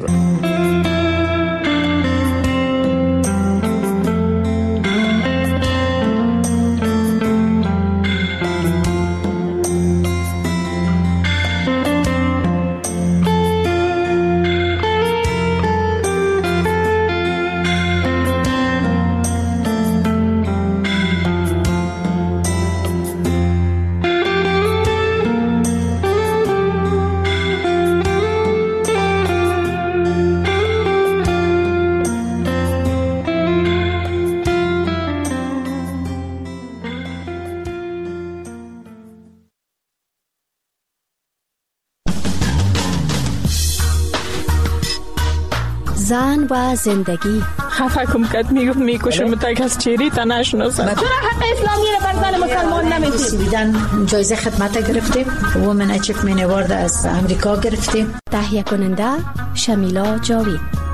زن و زندگی. خفه کم کد میکشم تا کس چیری تا نشناسم. چرا حق اسلامی رو بر زن مسلمان نمیدید؟ دیدن جایزه خدمت گرفتیم، وومن اچیومنت اوارد از امریکا گرفتیم. تهیه کننده شمیلا جاوید.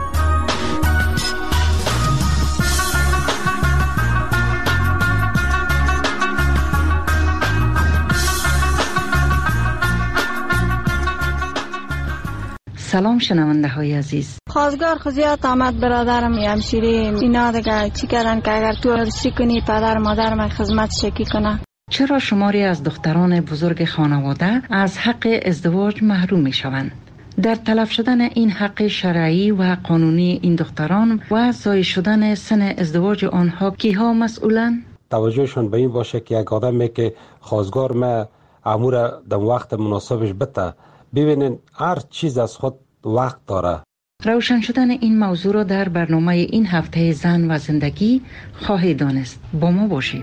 سلام شنونده های عزیز. خواستگار خزیات آمد برادرم همشیره اینا دیگه چی کردن که اگر تو ارسی کنی پدر مادرم خدمت شکی کنه. چرا شماری از دختران بزرگ خانواده از حق ازدواج محروم می شوند؟ در تلف شدن این حق شرعی و قانونی این دختران و ضایع شدن سن ازدواج آنها کیها مسئولن؟ توجهشون به این باشه که یک آدمی که خواستگار ما امور در وقت مناسبش بده، ببینین هر چیز از خود وقت داره. روشن شدن این موضوع را در برنامه این هفته زن و زندگی خواهید دانست. با ما باشید.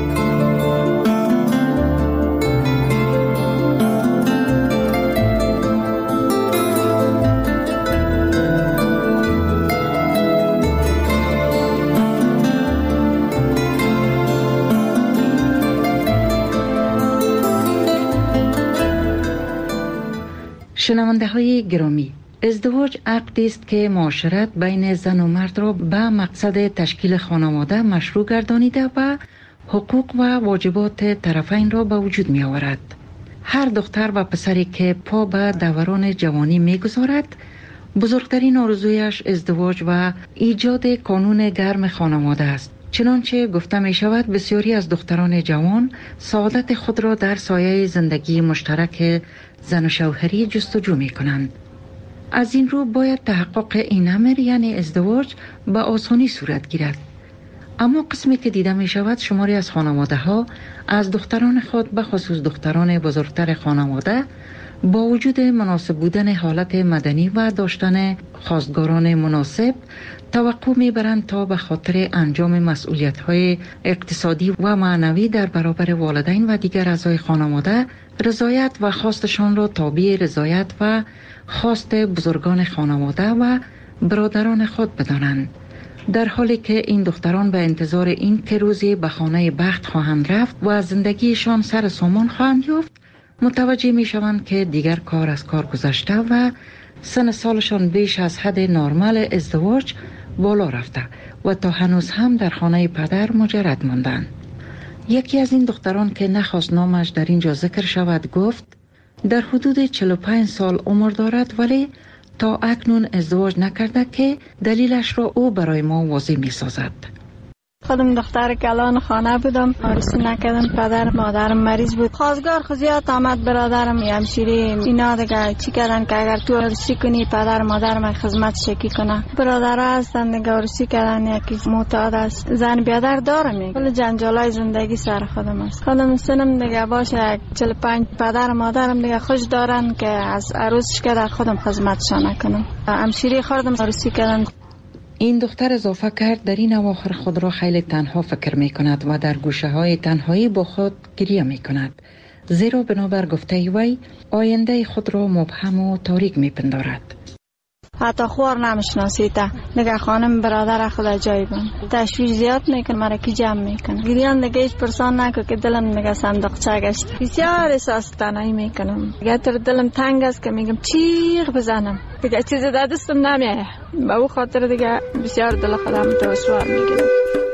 شنونده های گرامی، ازدواج عقدی است که معاشرت بین زن و مرد را به مقصد تشکیل خانواده مشروع گردانیده و حقوق و واجبات طرفین را به وجود می آورد. هر دختر و پسری که پا به دوران جوانی می گذارد، بزرگترین آرزویش ازدواج و ایجاد کانون گرم خانواده است. چنانچه گفته می شود بسیاری از دختران جوان سعادت خود را در سایه زندگی مشترک زن و شوهری جستجو می کنند. از این رو باید تحقق این امر یعنی ازدواج به آسانی صورت گیرد. اما قسمی که دیده می شود شماری از خانواده ها از دختران خود به خصوص دختران بزرگتر خانواده با وجود مناسب بودن حالت مدنی و داشتن خواستگاران مناسب توقع میبرند تا به خاطر انجام مسئولیت‌های اقتصادی و معنوی در برابر والدین و دیگر اعضای خانواده رضایت و خواستشان را تابع رضایت و خواست بزرگان خانواده و برادران خود بدانند، در حالی که این دختران به انتظار این که روزی به خانه بخت خواهند رفت و زندگیشان سر سامان خواهند یافت متوجه می شوند که دیگر کار از کار گذشته و سن سالشان بیش از حد نرمال ازدواج بالا رفته و تا هنوز هم در خانه پدر مجرد ماندند. یکی از این دختران که نخواست نامش در اینجا ذکر شود گفت در حدود 45 سال عمر دارد ولی تا اکنون ازدواج نکرده که دلیلش را او برای ما واضح می سازد. خودم دختر کلان خانه بودم، عروسی نکردم، پدر مادرم مریض بود، خواستگار خود زیاد آمد، برادرم همشیری اینا دیگه چی کردن که اگر تو عروسی کنی پدر مادرم خدمت شکی کنه. برادرها هستن دیگه عروسی کردن، یکی معتاد است، زن بیادر دارم، کل جنجالای زندگی سر خودم است. خودم سنم دیگه باشه 45، پدر مادرم دیگه خوش دارن که از عروسش که خودم خدمتشان نکنم. همشیری خوردم عروسی کردن. این دختر اضافه کرد در این اواخر خود را خیلی تنها فکر می کند و در گوشه های تنهایی با خود گریه می کند، زیرا بنابر گفته وی آینده خود را مبهم و تاریک می پندارد. حتی خوار نمیشناسیده دیگه خانم برادر خدا جای بم تشویش زیاد میکن، مرا کی جمع میکنه گریان دیگه هیچ پرسان نکن که دلم دیگه صندوقچه گشت. بسیار احساس تنهایی میکنم دیگه، تر دلم تنگ است که میگم چیغ بزنم دیگه چیز در دستم نمیایه، به او خاطر دیگه بسیار دل خودم دشوار میگیرم.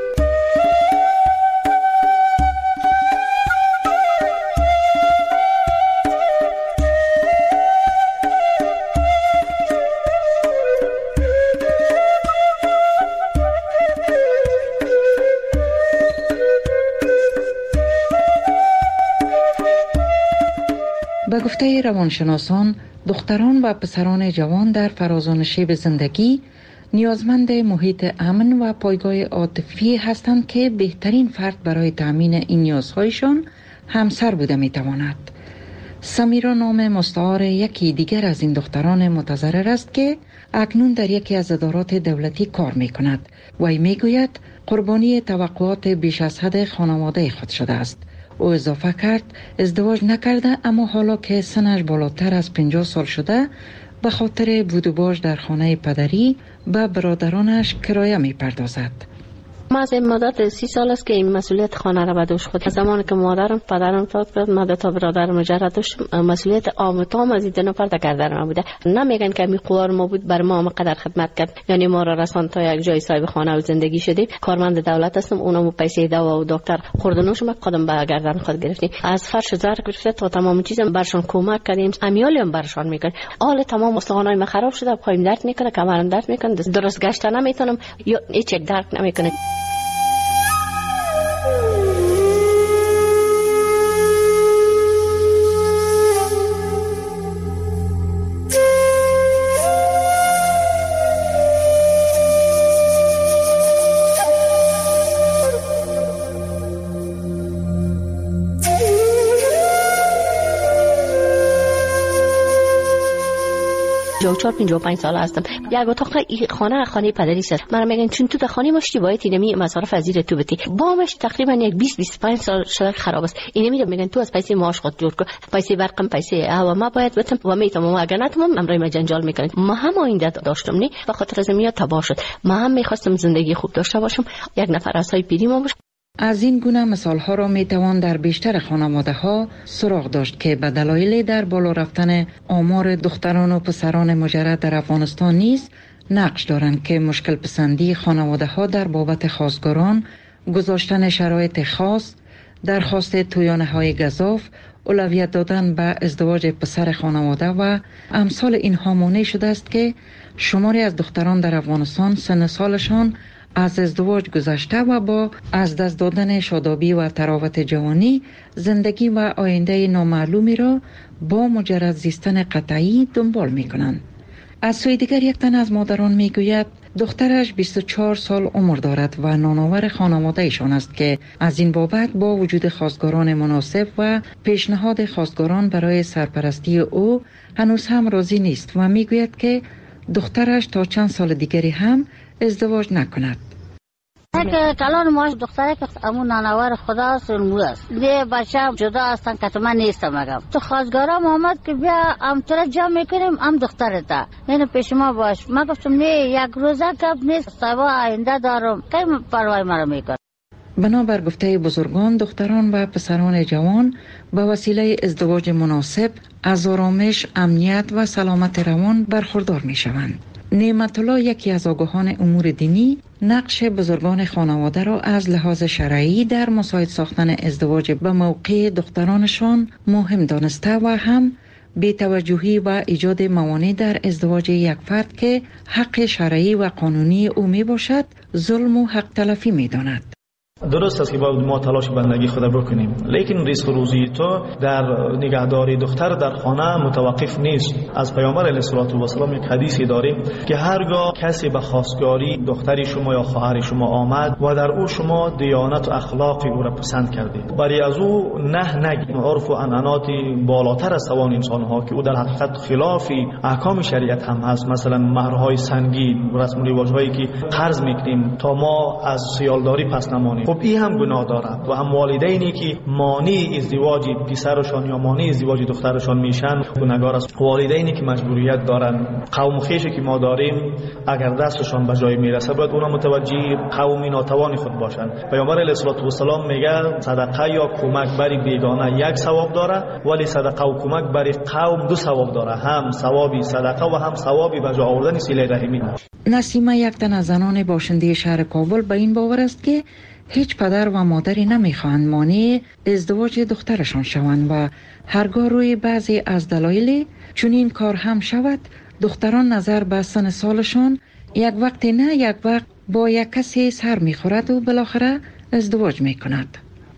به گفته روانشناسان، دختران و پسران جوان در فرازان شیب زندگی نیازمند محیط امن و پایگاه عاطفی هستند که بهترین فرد برای تامین این نیازهایشان همسر بوده میتواند. سمیرا نام مستعار یکی دیگر از این دختران متضرر است که اکنون در یکی از ادارات دولتی کار میکند و میگوید قربانی توقعات بیش از حد خانواده خود شده است. او اضافه کرد ازدواج نکرده، اما حالا که سنش بالاتر از 50 سال شده به خاطر بود و باش در خانه پدری به برادرانش کرایه می پردازد. ما از این مدت 30 سال است که این مسئولیت خانه را به دوش خود. از زمانی که مادرم پدرم فوت کرد ما 2 برادر مجرد داشتم، مسئولیت عام تام از این 2 نفر در گردن ما بوده. نمیگن که می قوار ما بود بر ما قدر خدمت کرد، یعنی ما را رسان تا یک جای صاحب خانه و زندگی شدیم. کارمند دولت هستم، اونم پیسه دوا و دکتر خوردنوش ما قدم به گردن خود گرفتیم. از فرش زر گرفته تا تمام چیزم برشون کمک کردیم، امیالی هم برشون میکنه. حال تمام استخوانای ما خراب شده، پایم درد میکنه، کمرم درد میکنه، درست گشتن نمیتونم، هیچ یک درد نمیکنه. 54 55 سال هستم. یک اتاق خانه پدری است. من میگن چون تو در خانه مشتی باید اینمی مصارف از زیر تو بدی. بامش تقریبا یک 20 25 سال شده خراب است. اینمی میگن تو از پیسه معاش خود جور کن، پیسه برقم، پیسه هوا ما باید بدم و میتونم اگر نتونم امرای ما جنجال میکنید. ما هم آینده داشتم نه به خاطر از میاد تباه شد. ما هم میخواستم زندگی خوب داشته باشم، یک نفر از های پیری ما باشه. از این گونه مثال‌ها را می‌توان در بیشتر خانواده‌ها سراغ داشت که به دلایل در بالا رفتن آمار دختران و پسران مجرد در افغانستان نیز نقش دارند که مشکل پسندی خانواده‌ها در بابت خواستگاران، گذاشتن شرایط خاص، درخواست تویانه‌های گزاف، اولویت دادن به ازدواج پسر خانواده و امثال اینها مانع شده است که شماری از دختران در افغانستان سن سالشان از ازدواج گذشته و با از دست دادن شادابی و تراوت جوانی زندگی و آینده نامعلومی را با مجرد زیستن قطعی دنبال می کنند. از سوی دیگر یک تن از مادران می گوید دخترش 24 سال عمر دارد و نانآور خانواده ایشان است که از این بابت با وجود خواستگاران مناسب و پیشنهاد خواستگاران برای سرپرستی او هنوز هم راضی نیست و می گوید که دخترش تا چند سال دیگری هم ازدواج نکند. که کلان ماش دختره که امون نانوار خدا سرمو است دیگه بچه‌ام جدا هستن که من نیستم. مگم تو خواستگارم آمد که بیا ام تو را جمع میکنیم ام دخترتا اینو پیش ما باش. من گفتم نه یک روزه کب نیست، سبا آینده دارم کی پروای مرا میکنه. بنابر گفته بزرگان دختران و پسران جوان به وسیله ازدواج مناسب از آرامش، امنیت و سلامت روان برخوردار میشوند. نعمت الله یکی از آگاهان امور دینی نقش بزرگان خانواده را از لحاظ شرعی در مساعد ساختن ازدواج به موقع دخترانشان مهم دانسته و هم بی‌توجهی و ایجاد موانع در ازدواج یک فرد که حق شرعی و قانونی او می باشد ظلم و حق تلفی می داند. درست است که باید ما تلاش بندگی خود بکنیم، لیکن رزق روزی تو در نگهداری دختر در خانه متوقف نیست. از پیامبر علیه السلام یک حدیثی داریم که هرگاه کسی به خواستگاری دختری شما یا خواهر شما آمد و در او شما دیانت و اخلاق او را پسند کردید، برای از او نه نگید. عرف و عنعنات بالاتر از توان انسان ها که او در حقیقت خلاف احکام شریعت هم هست، مثلا مهرهای سنگین، رسم و رواج هایی که قرض میکنیم تا ما از سیالداری پس نمانیم. خب این هم گناه دارد و هم والدینی که مانع ازدواج پسرشان یا مانع ازدواج دخترشان میشن گناهگار است. والدینی که مجبوریت دارن، قوم خویشی که ما داریم اگر دستشان به جای میرسه باید اونا متوجه قوم ناتوان خود باشند. پیامبر علیه السلام میگه صدقه یا کمک بر بیگانه یک ثواب داره ولی صدقه و کمک بر قوم دو ثواب داره، هم ثوابی صدقه و هم ثوابی به جا آوردن صله رحمی. نسیمه یک تن از زنان باشنده شهر کابل به این باور است که هیچ پدر و مادری نمیخواهند مانع ازدواج دخترشان شوند و هرگاه روی بعضی از دلایل چون این کار هم شود دختران نظر به سن سالشان یک وقت نه یک وقت با یک کسی سر میخورد و بالاخره ازدواج میکند.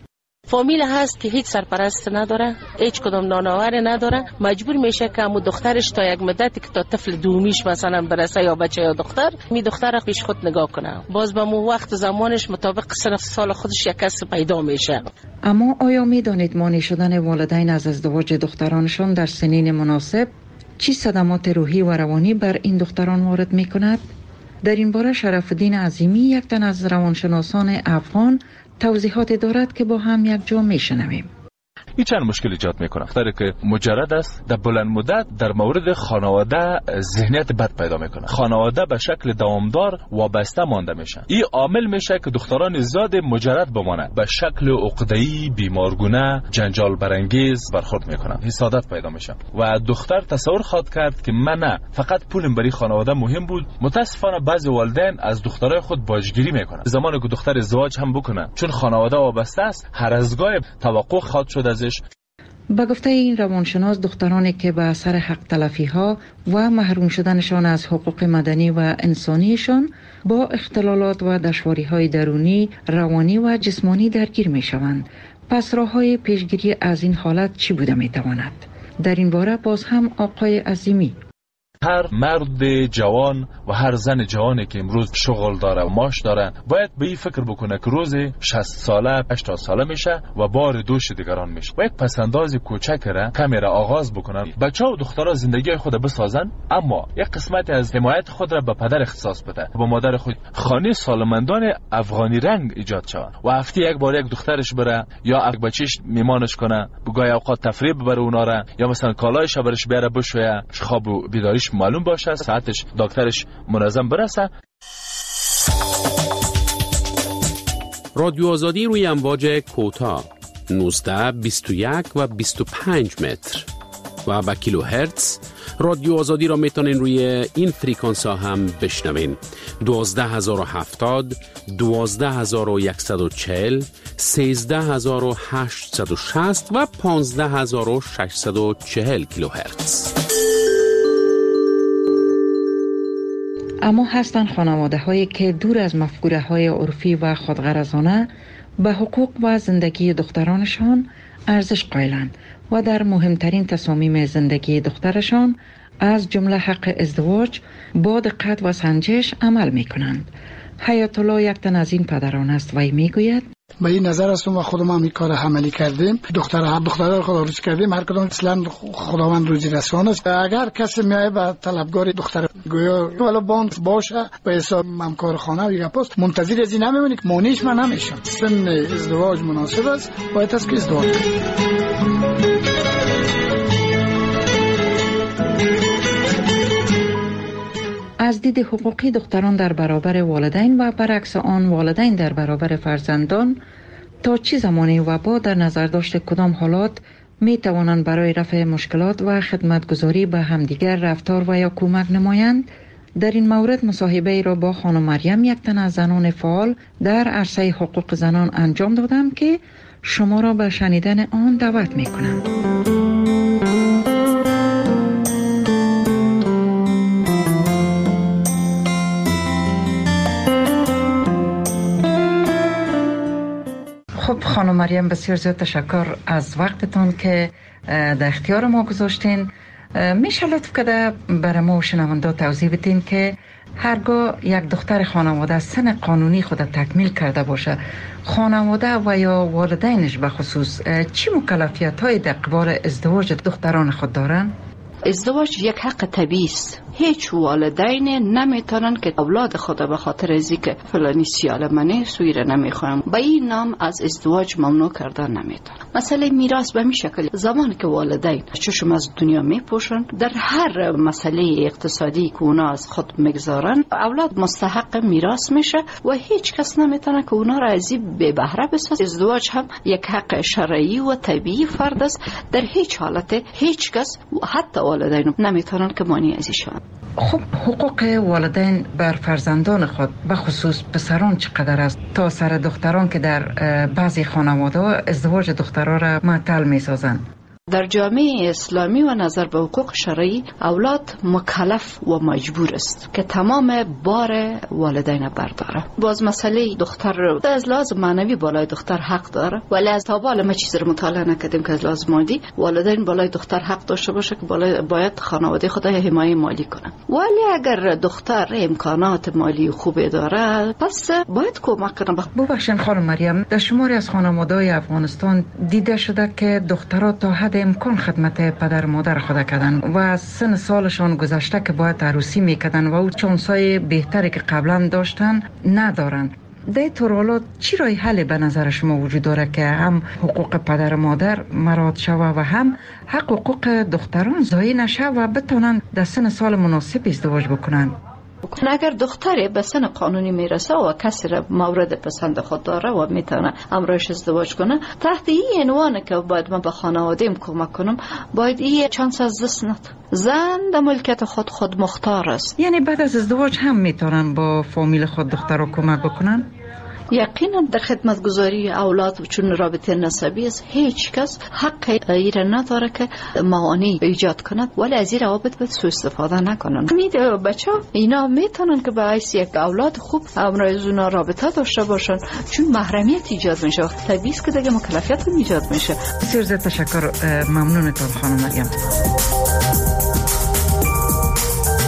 فامیل هست که هیچ سرپرست نداره، هیچ کدام نانآور نداره، مجبور میشه که امو دخترش تا یک مدتی که تا طفل دومیش مثلا برسه یا بچه یا دختر می دختر پیش خود نگاه کنه، باز به مو وقت زمانش مطابق سن سال خودش یک کس پیدا میشه. اما آیا میدانید مانع شدن والدین از ازدواج دخترانشان در سنین مناسب چی صدمات روحی و روانی بر این دختران وارد میکند؟ در این باره شرف الدین عظیمی یک تن از روانشناسان افغان توضیحات دارد که با هم یک جا میشنویم. این چند مشکل ایجاد میکنه. دختری که مجرد است در بلند مدت در مورد خانواده ذهنیت بد پیدا میکنه، خانواده به شکل دوامدار وابسته مانده میشه. این عامل میشه که دختران زیاد مجرد بمانه، به شکل عقده‌ای، بیمارگونه، جنجال برانگیز برخورد میکنن، حسادت پیدا میشه و دختر تصور خواهد کرد که من نه فقط پولم برای خانواده مهم بود. متاسفانه بعضی والدین از دخترای خود باجگیری میکنن. زمانی که دختر ازدواج هم بکنه چون خانواده وابسته است هر از گاه توقع خواهد شد ازش. با گفته این روانشناس دخترانی که به اثر حق تلفی ها و محروم شدنشان از حقوق مدنی و انسانیشان با اختلالات و دشواری های درونی، روانی و جسمانی درگیر می شوند. پس راه های پیشگیری از این حالت چی بوده می تواند؟ در این باره باز هم آقای عظیمی. هر مرد جوان و هر زن جوانی که امروز شغل داره و معاش داره باید به این فکر بکنه که روز 60 ساله 80 ساله میشه و بار دوش دیگران میشه و یک پسنداز کوچک را کمی را آغاز بکنن. بچه‌ها و دخترها زندگی خود بسازن، اما یک قسمت از حمایت خود را به پدر اختصاص بده، با مادر خود. خانه سالمندان افغانی رنگ ایجاد شود و هفته یک بار یک دخترش بره یا یک بچهش میمانش کنه، بگاه اوقات تفریح ببره اونا را، یا مثلا کالایش برش بیاره بشویه، خواب و بیداریش معلوم باشه، ساعتش دکترش منظم برسه. رادیو آزادی روی امواج کوتاه 19 21 و 25 متر و با کیلو هرتز. رادیو آزادی را میتونین روی این فریکانس ها هم بشنوین: 12070 12140 13860 و 15640 کیلو هرتز. اما هستند خانواده هایی که دور از مفکوره های عرفی و خودغرضانه به حقوق و زندگی دخترانشان ارزش قائلند و در مهمترین تصامیم زندگی دخترشان از جمله حق ازدواج با دقت و سنجش عمل می کنند. حیات الله یک تن از این پدران است و می گوید: به این نظر هستم و خودم هم این کار عملی کردیم. دخترها رو خدا روزی کردیم، هر کدام اصلا خداوند روزی رسان است. اگر کسی میایه به طلبگار دختر گویا والا باند باشه به حساب همکار خانه و پست منتظر از این نمیمونی که مونیش من نمیشم. سن ازدواج مناسب است، باید است که ازدواج از دید حقوقی دختران در برابر والدین و برعکس آن والدین در برابر فرزندان تا چه زمانی و با در نظر داشت کدام حالات می توانند برای رفع مشکلات و خدمتگزاری به همدیگر رفتار و یا کمک نمایند؟ در این مورد مصاحبه را با خانم مریم، یک تن از زنان فعال در عرصه حقوق زنان انجام دادم که شما را به شنیدن آن دعوت می کنم. خب خانم مریم، بسیار زیاد تشکر از وقتتون که در اختیار ما گذاشتین. میشه لطف کرده برای ما شنونده توضیح بدین که هرگاه یک دختر خانواده سن قانونی خود تکمیل کرده باشه، خانواده و یا والدینش به خصوص چی مکلفیت های در قبال ازدواج دختران خود دارن؟ ازدواج یک حق طبیعی است. هیچ والدین نمیتونن که اولاد خود به خاطر از اینکه فلانی سیاله منه سویره نمیخوام به این نام از ازدواج ممنوع کردن نمیتونن. مسئله میراث به این شکل، زمانی که والدین چشم از دنیا میپوشن، در هر مسئله اقتصادی که اونا از خود میگذارن، اولاد مستحق میراث میشه و هیچ کس نمیتونه که اونا را از این بی بهره بسازه. ازدواج هم یک حق شرعی و طبیعی فرد است. در هیچ حالت هیچ کس حتی والدین نمیتونن که مانع از ایشان. خب حقوق والدین بر فرزندان خود به خصوص پسران چقدر است تا سر دختران که در بعضی خانواده ازدواج دخترها را معطل میسازند؟ در جامعه اسلامی و نظر به حقوق شرعی اولاد مکلف و مجبور است که تمام بار والدین برداره. باز مسئله دختر از لحاظ معنوی بالای دختر حق داره، ولی از تا بالا ما چیزی رو مطالعه نکردیم که از لحاظ مادی والدین بالای دختر حق داشته باشه که باید خانواده خود حمایت مالی کنه. ولی اگر دختر امکانات مالی خوبی داره پس باید کمک کنه. ببخشید خانم مریم، در شماری از خانواده‌های افغانستان دیده شده که دخترها تا حد امکان خدمت پدر مادر خود کردن و سن سالشان گذشته که باید عروسی میکردن و او چانسای بهتری که قبلا داشتن ندارن. در طور حالات چی رای حل به نظر شما وجود داره که هم حقوق پدر مادر مراعات شود و هم حقوق دختران ضایع نشه و بتونن در سن سال مناسب ازدواج بکنن؟ اگر دختری به سن قانونی میرسه و کسی را مورد پسند خود داره و میتونه امرایش ازدواج کنه، تحت این عنوان که باید من به خانواده‌ام کمک کنم، باید این چانس از دست ندم. زن در ملکیت خود مختار است. یعنی بعد از ازدواج هم میتونن با فامیل خود دختر رو کمک بکنن؟ یقینا در خدمتگزاری اولاد چون رابطه نسبی است، هیچ کس حق ایره نداره که معانی ایجاد کند، ولی از این روابط باید سوء استفاده نکنن. بچه اینا میتونن که باعث یک اولاد خوب امروز اونا رابطه داشته باشن، چون محرمیت ایجاد میشه. وقت طبیعی است که دیگه مکلفیت ایجاد میشه. بسیار تشکر، ممنونتون خانم مریم.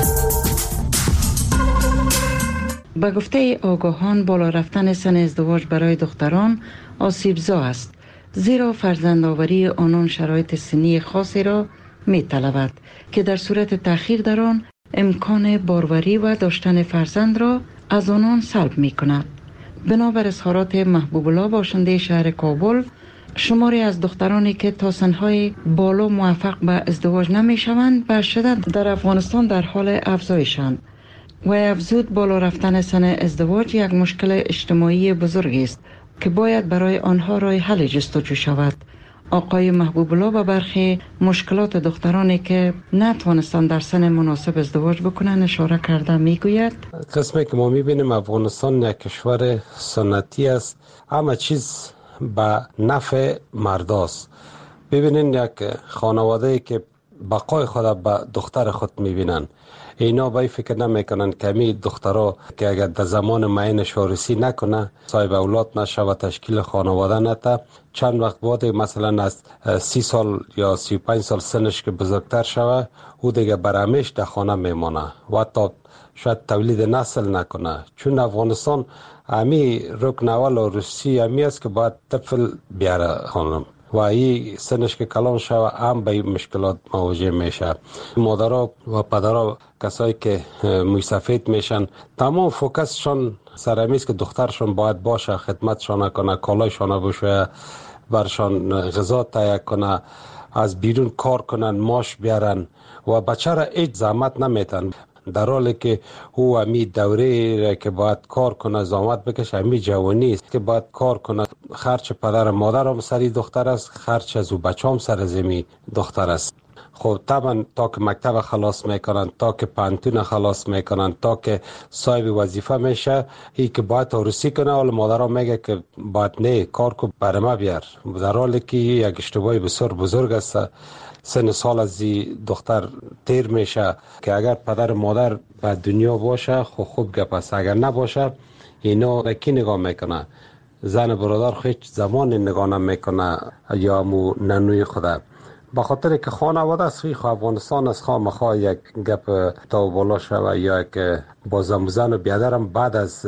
به گفته آگاهان بالا رفتن سن ازدواج برای دختران آسیبزا است، زیرا فرزندآوری آنان شرایط سنی خاصی را می طلبد که در صورت تأخیر در آن امکان باروری و داشتن فرزند را از آنان سلب می کند. بنابر اظهارات محبوب الله باشنده شهر کابل، شماری از دخترانی که تا سنهای بالا موفق به ازدواج نمی شوند به شدت در افغانستان در حال افزایشند و افزود بالا رفتن سن ازدواج یک مشکل اجتماعی بزرگ است که باید برای آنها راه حل جستجو شود. آقای محبوب الله به برخی مشکلات دخترانی که نتوانستند در سن مناسب ازدواج بکنند اشاره کرده میگوید قسمی که ما میبینیم افغانستان یک کشور سنتی است، همه چیز به نفع مرداست. ببینین یک خانواده که بقای خود به دختر خود میبینن، اینا به فکر نمیکنن که می دخترها که اگر در زمان معین شورسی نکنه، صاحب اولاد نشه و تشکیل خانواده نته، چند وقت بعد مثلا از 30 سال یا 35 سال سنش که بزرگتر شوه، او دیگه برهمش در خانه میمانه و تا شاید تولید نسل نکنه. چون افغانستان امی رکن اول و روسی امی است که باید طفل بیاره خانم و این سنش که کلان شوه هم به مشکلات مواجه میشه. مادرها و پدرها کسایی که موی سفید میشن تمام فوکسشان سرمیست که دخترشان باید باشه، خدمتشان کنه، کالایشان بشه، برشان غذا تهیه کنه، از بیرون کار کنن، ماش بیارن و بچه را هیچ زحمت نمیتن، در حالی که او امی دوره که باید کار کنه، زحمت بکشه، امی جوانی است که باید کار کنه. خرچ پدر مادر هم سری دختر است، خرچ از او بچه هم سر زمی دختر است. خب طبعا تا که مکتب خلاص میکنن، تا که پانتون خلاص میکنن، تا که صاحب وظیفه میشه، ای که باید عروسی کنه، حالا مادرها میگه که باید نه کار کو برما بیار، در حالی که یک اشتباهی بسیار بزرگ است. سن سال از دختر تیر میشه که اگر پدر مادر به دنیا باشه خوب گپ است، اگر نباشه اینا کی نگاه میکنه؟ زن برادر هیچ زمان نگاه نمیکنه یا مو ننوی خدا. به خاطر که خانواده است، افغانستان از خامخا یک گپ تا بالا شوه یا که با زن و بیادرم بعد از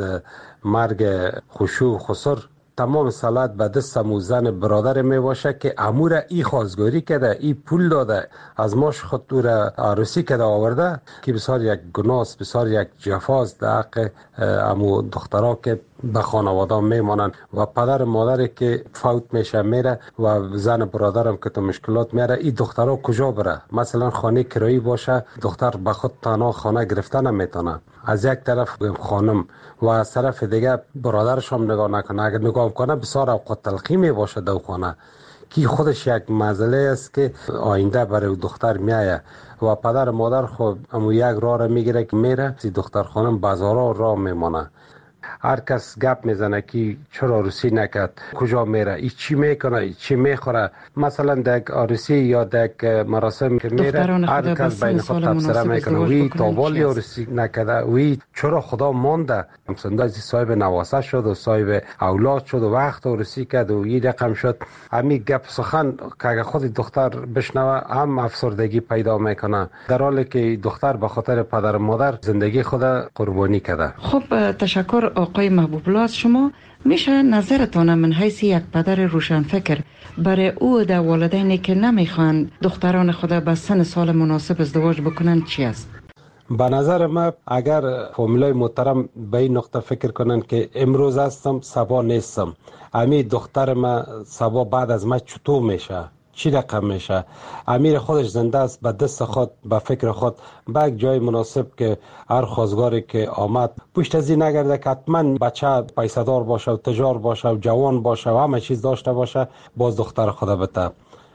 مرگ خشوع خسر تمام صلاحیت به دست زن برادر می باشه که امور ای خواستگاری کرده، ای پول داده، از ماش خود او را عروسی کرده آورده، که بسیار یک گناه، بسیار یک جفاست در حق امو دخترها که به خانواده میمانند و پدر مادر که فوت میشه میره و زن برادرم که تو مشکلات میره، این دخترها کجا بره؟ مثلا خانه کرایی باشه، دختر به خود تنها خانه گرفته نمیتونه، از یک طرف خانم و از طرف دیگه برادرش هم نگاه نکنه. اگر نگاه کنه بسیار اوقات تلخی می باشه دو خانه، که خودش یک مسئله است که آینده برای دختر میایه و پدر مادر خود امو یک راه را میگیره که میره، دختر خانم بازارها راه میمانه. هر کس گپ میزنه که چرا عروسی نکرد، کجا میره، ای چی میکنه، ای چی میخوره. مثلا در عروسی یا در مراسم که میره، هر کس بین خود تبصره میکنه وی تاوالی عروسی نکرده، وی چرا خدا مانده، مثلا صاحب نواسه شد و صاحب اولاد شد و وقت عروسی کرد و این رقم شد. همین گپ سخن که اگه خود دختر بشنوه هم افسردگی پیدا میکنه، در حالی که دختر به خاطر پدر مادر زندگی خود قربانی کرده. خب تشکر آقای محبوب الله. از شما میشه نظرتان من حیث یک پدر روشنفکر برای او در والدینی که نمیخوان دختران خود به سن سال مناسب ازدواج بکنن چی است؟ به نظر من اگر فامیلای محترم به این نقطه فکر کنن که امروز هستم سبا نیستم، امی دختر من سبا بعد از من چطور میشه، چی رقم میشه، امیر خودش زنده است، به دست خود، به فکر خود، به یک جای مناسب که هر خواستگاری که آمد پشت از این نگرده که حتما بچه پیسه‌دار باشه و تجار باشه و جوان باشه و همه چیز داشته باشه، باز دختر خدا بده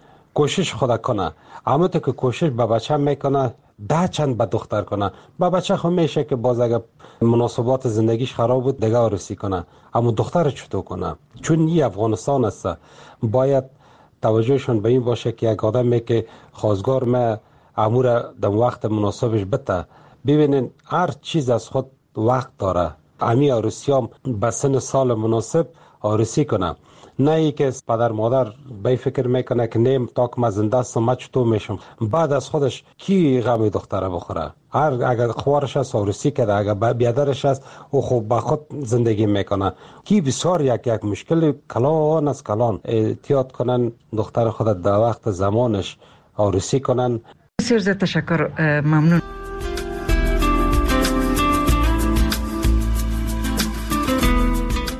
کوشش خدا کنه. اما تو که کوشش به بچه میکنه، ده چند به دختر کنه، به بچه خود میشه که باز اگر مناسبات زندگیش خراب بود دیگه عروسی کنه، اما دختر چطور کنه؟ چون این افغانستان است، باید توجهشون به این باشه که یک آدمی که خواستگار ما امور در وقت مناسبش بده. ببینین هر چیز از خود وقت داره، امی عروسیام به سن سال مناسب عروسی کنم، نه ای که پدر مادر به فکر میکنه که نیم تا که من زنده هستم من چطور میشم، بعد از خودش کی غم دختره بخوره. اگر خوارش است عروسی کرده، اگر بیادرش است او خوب با خود زندگی میکنه. کی بسیار یک مشکل کلان از کلان احتیاط کنن دختر خود در وقت زمانش عروسی کنن. بسیار زیاد تشکر، ممنون.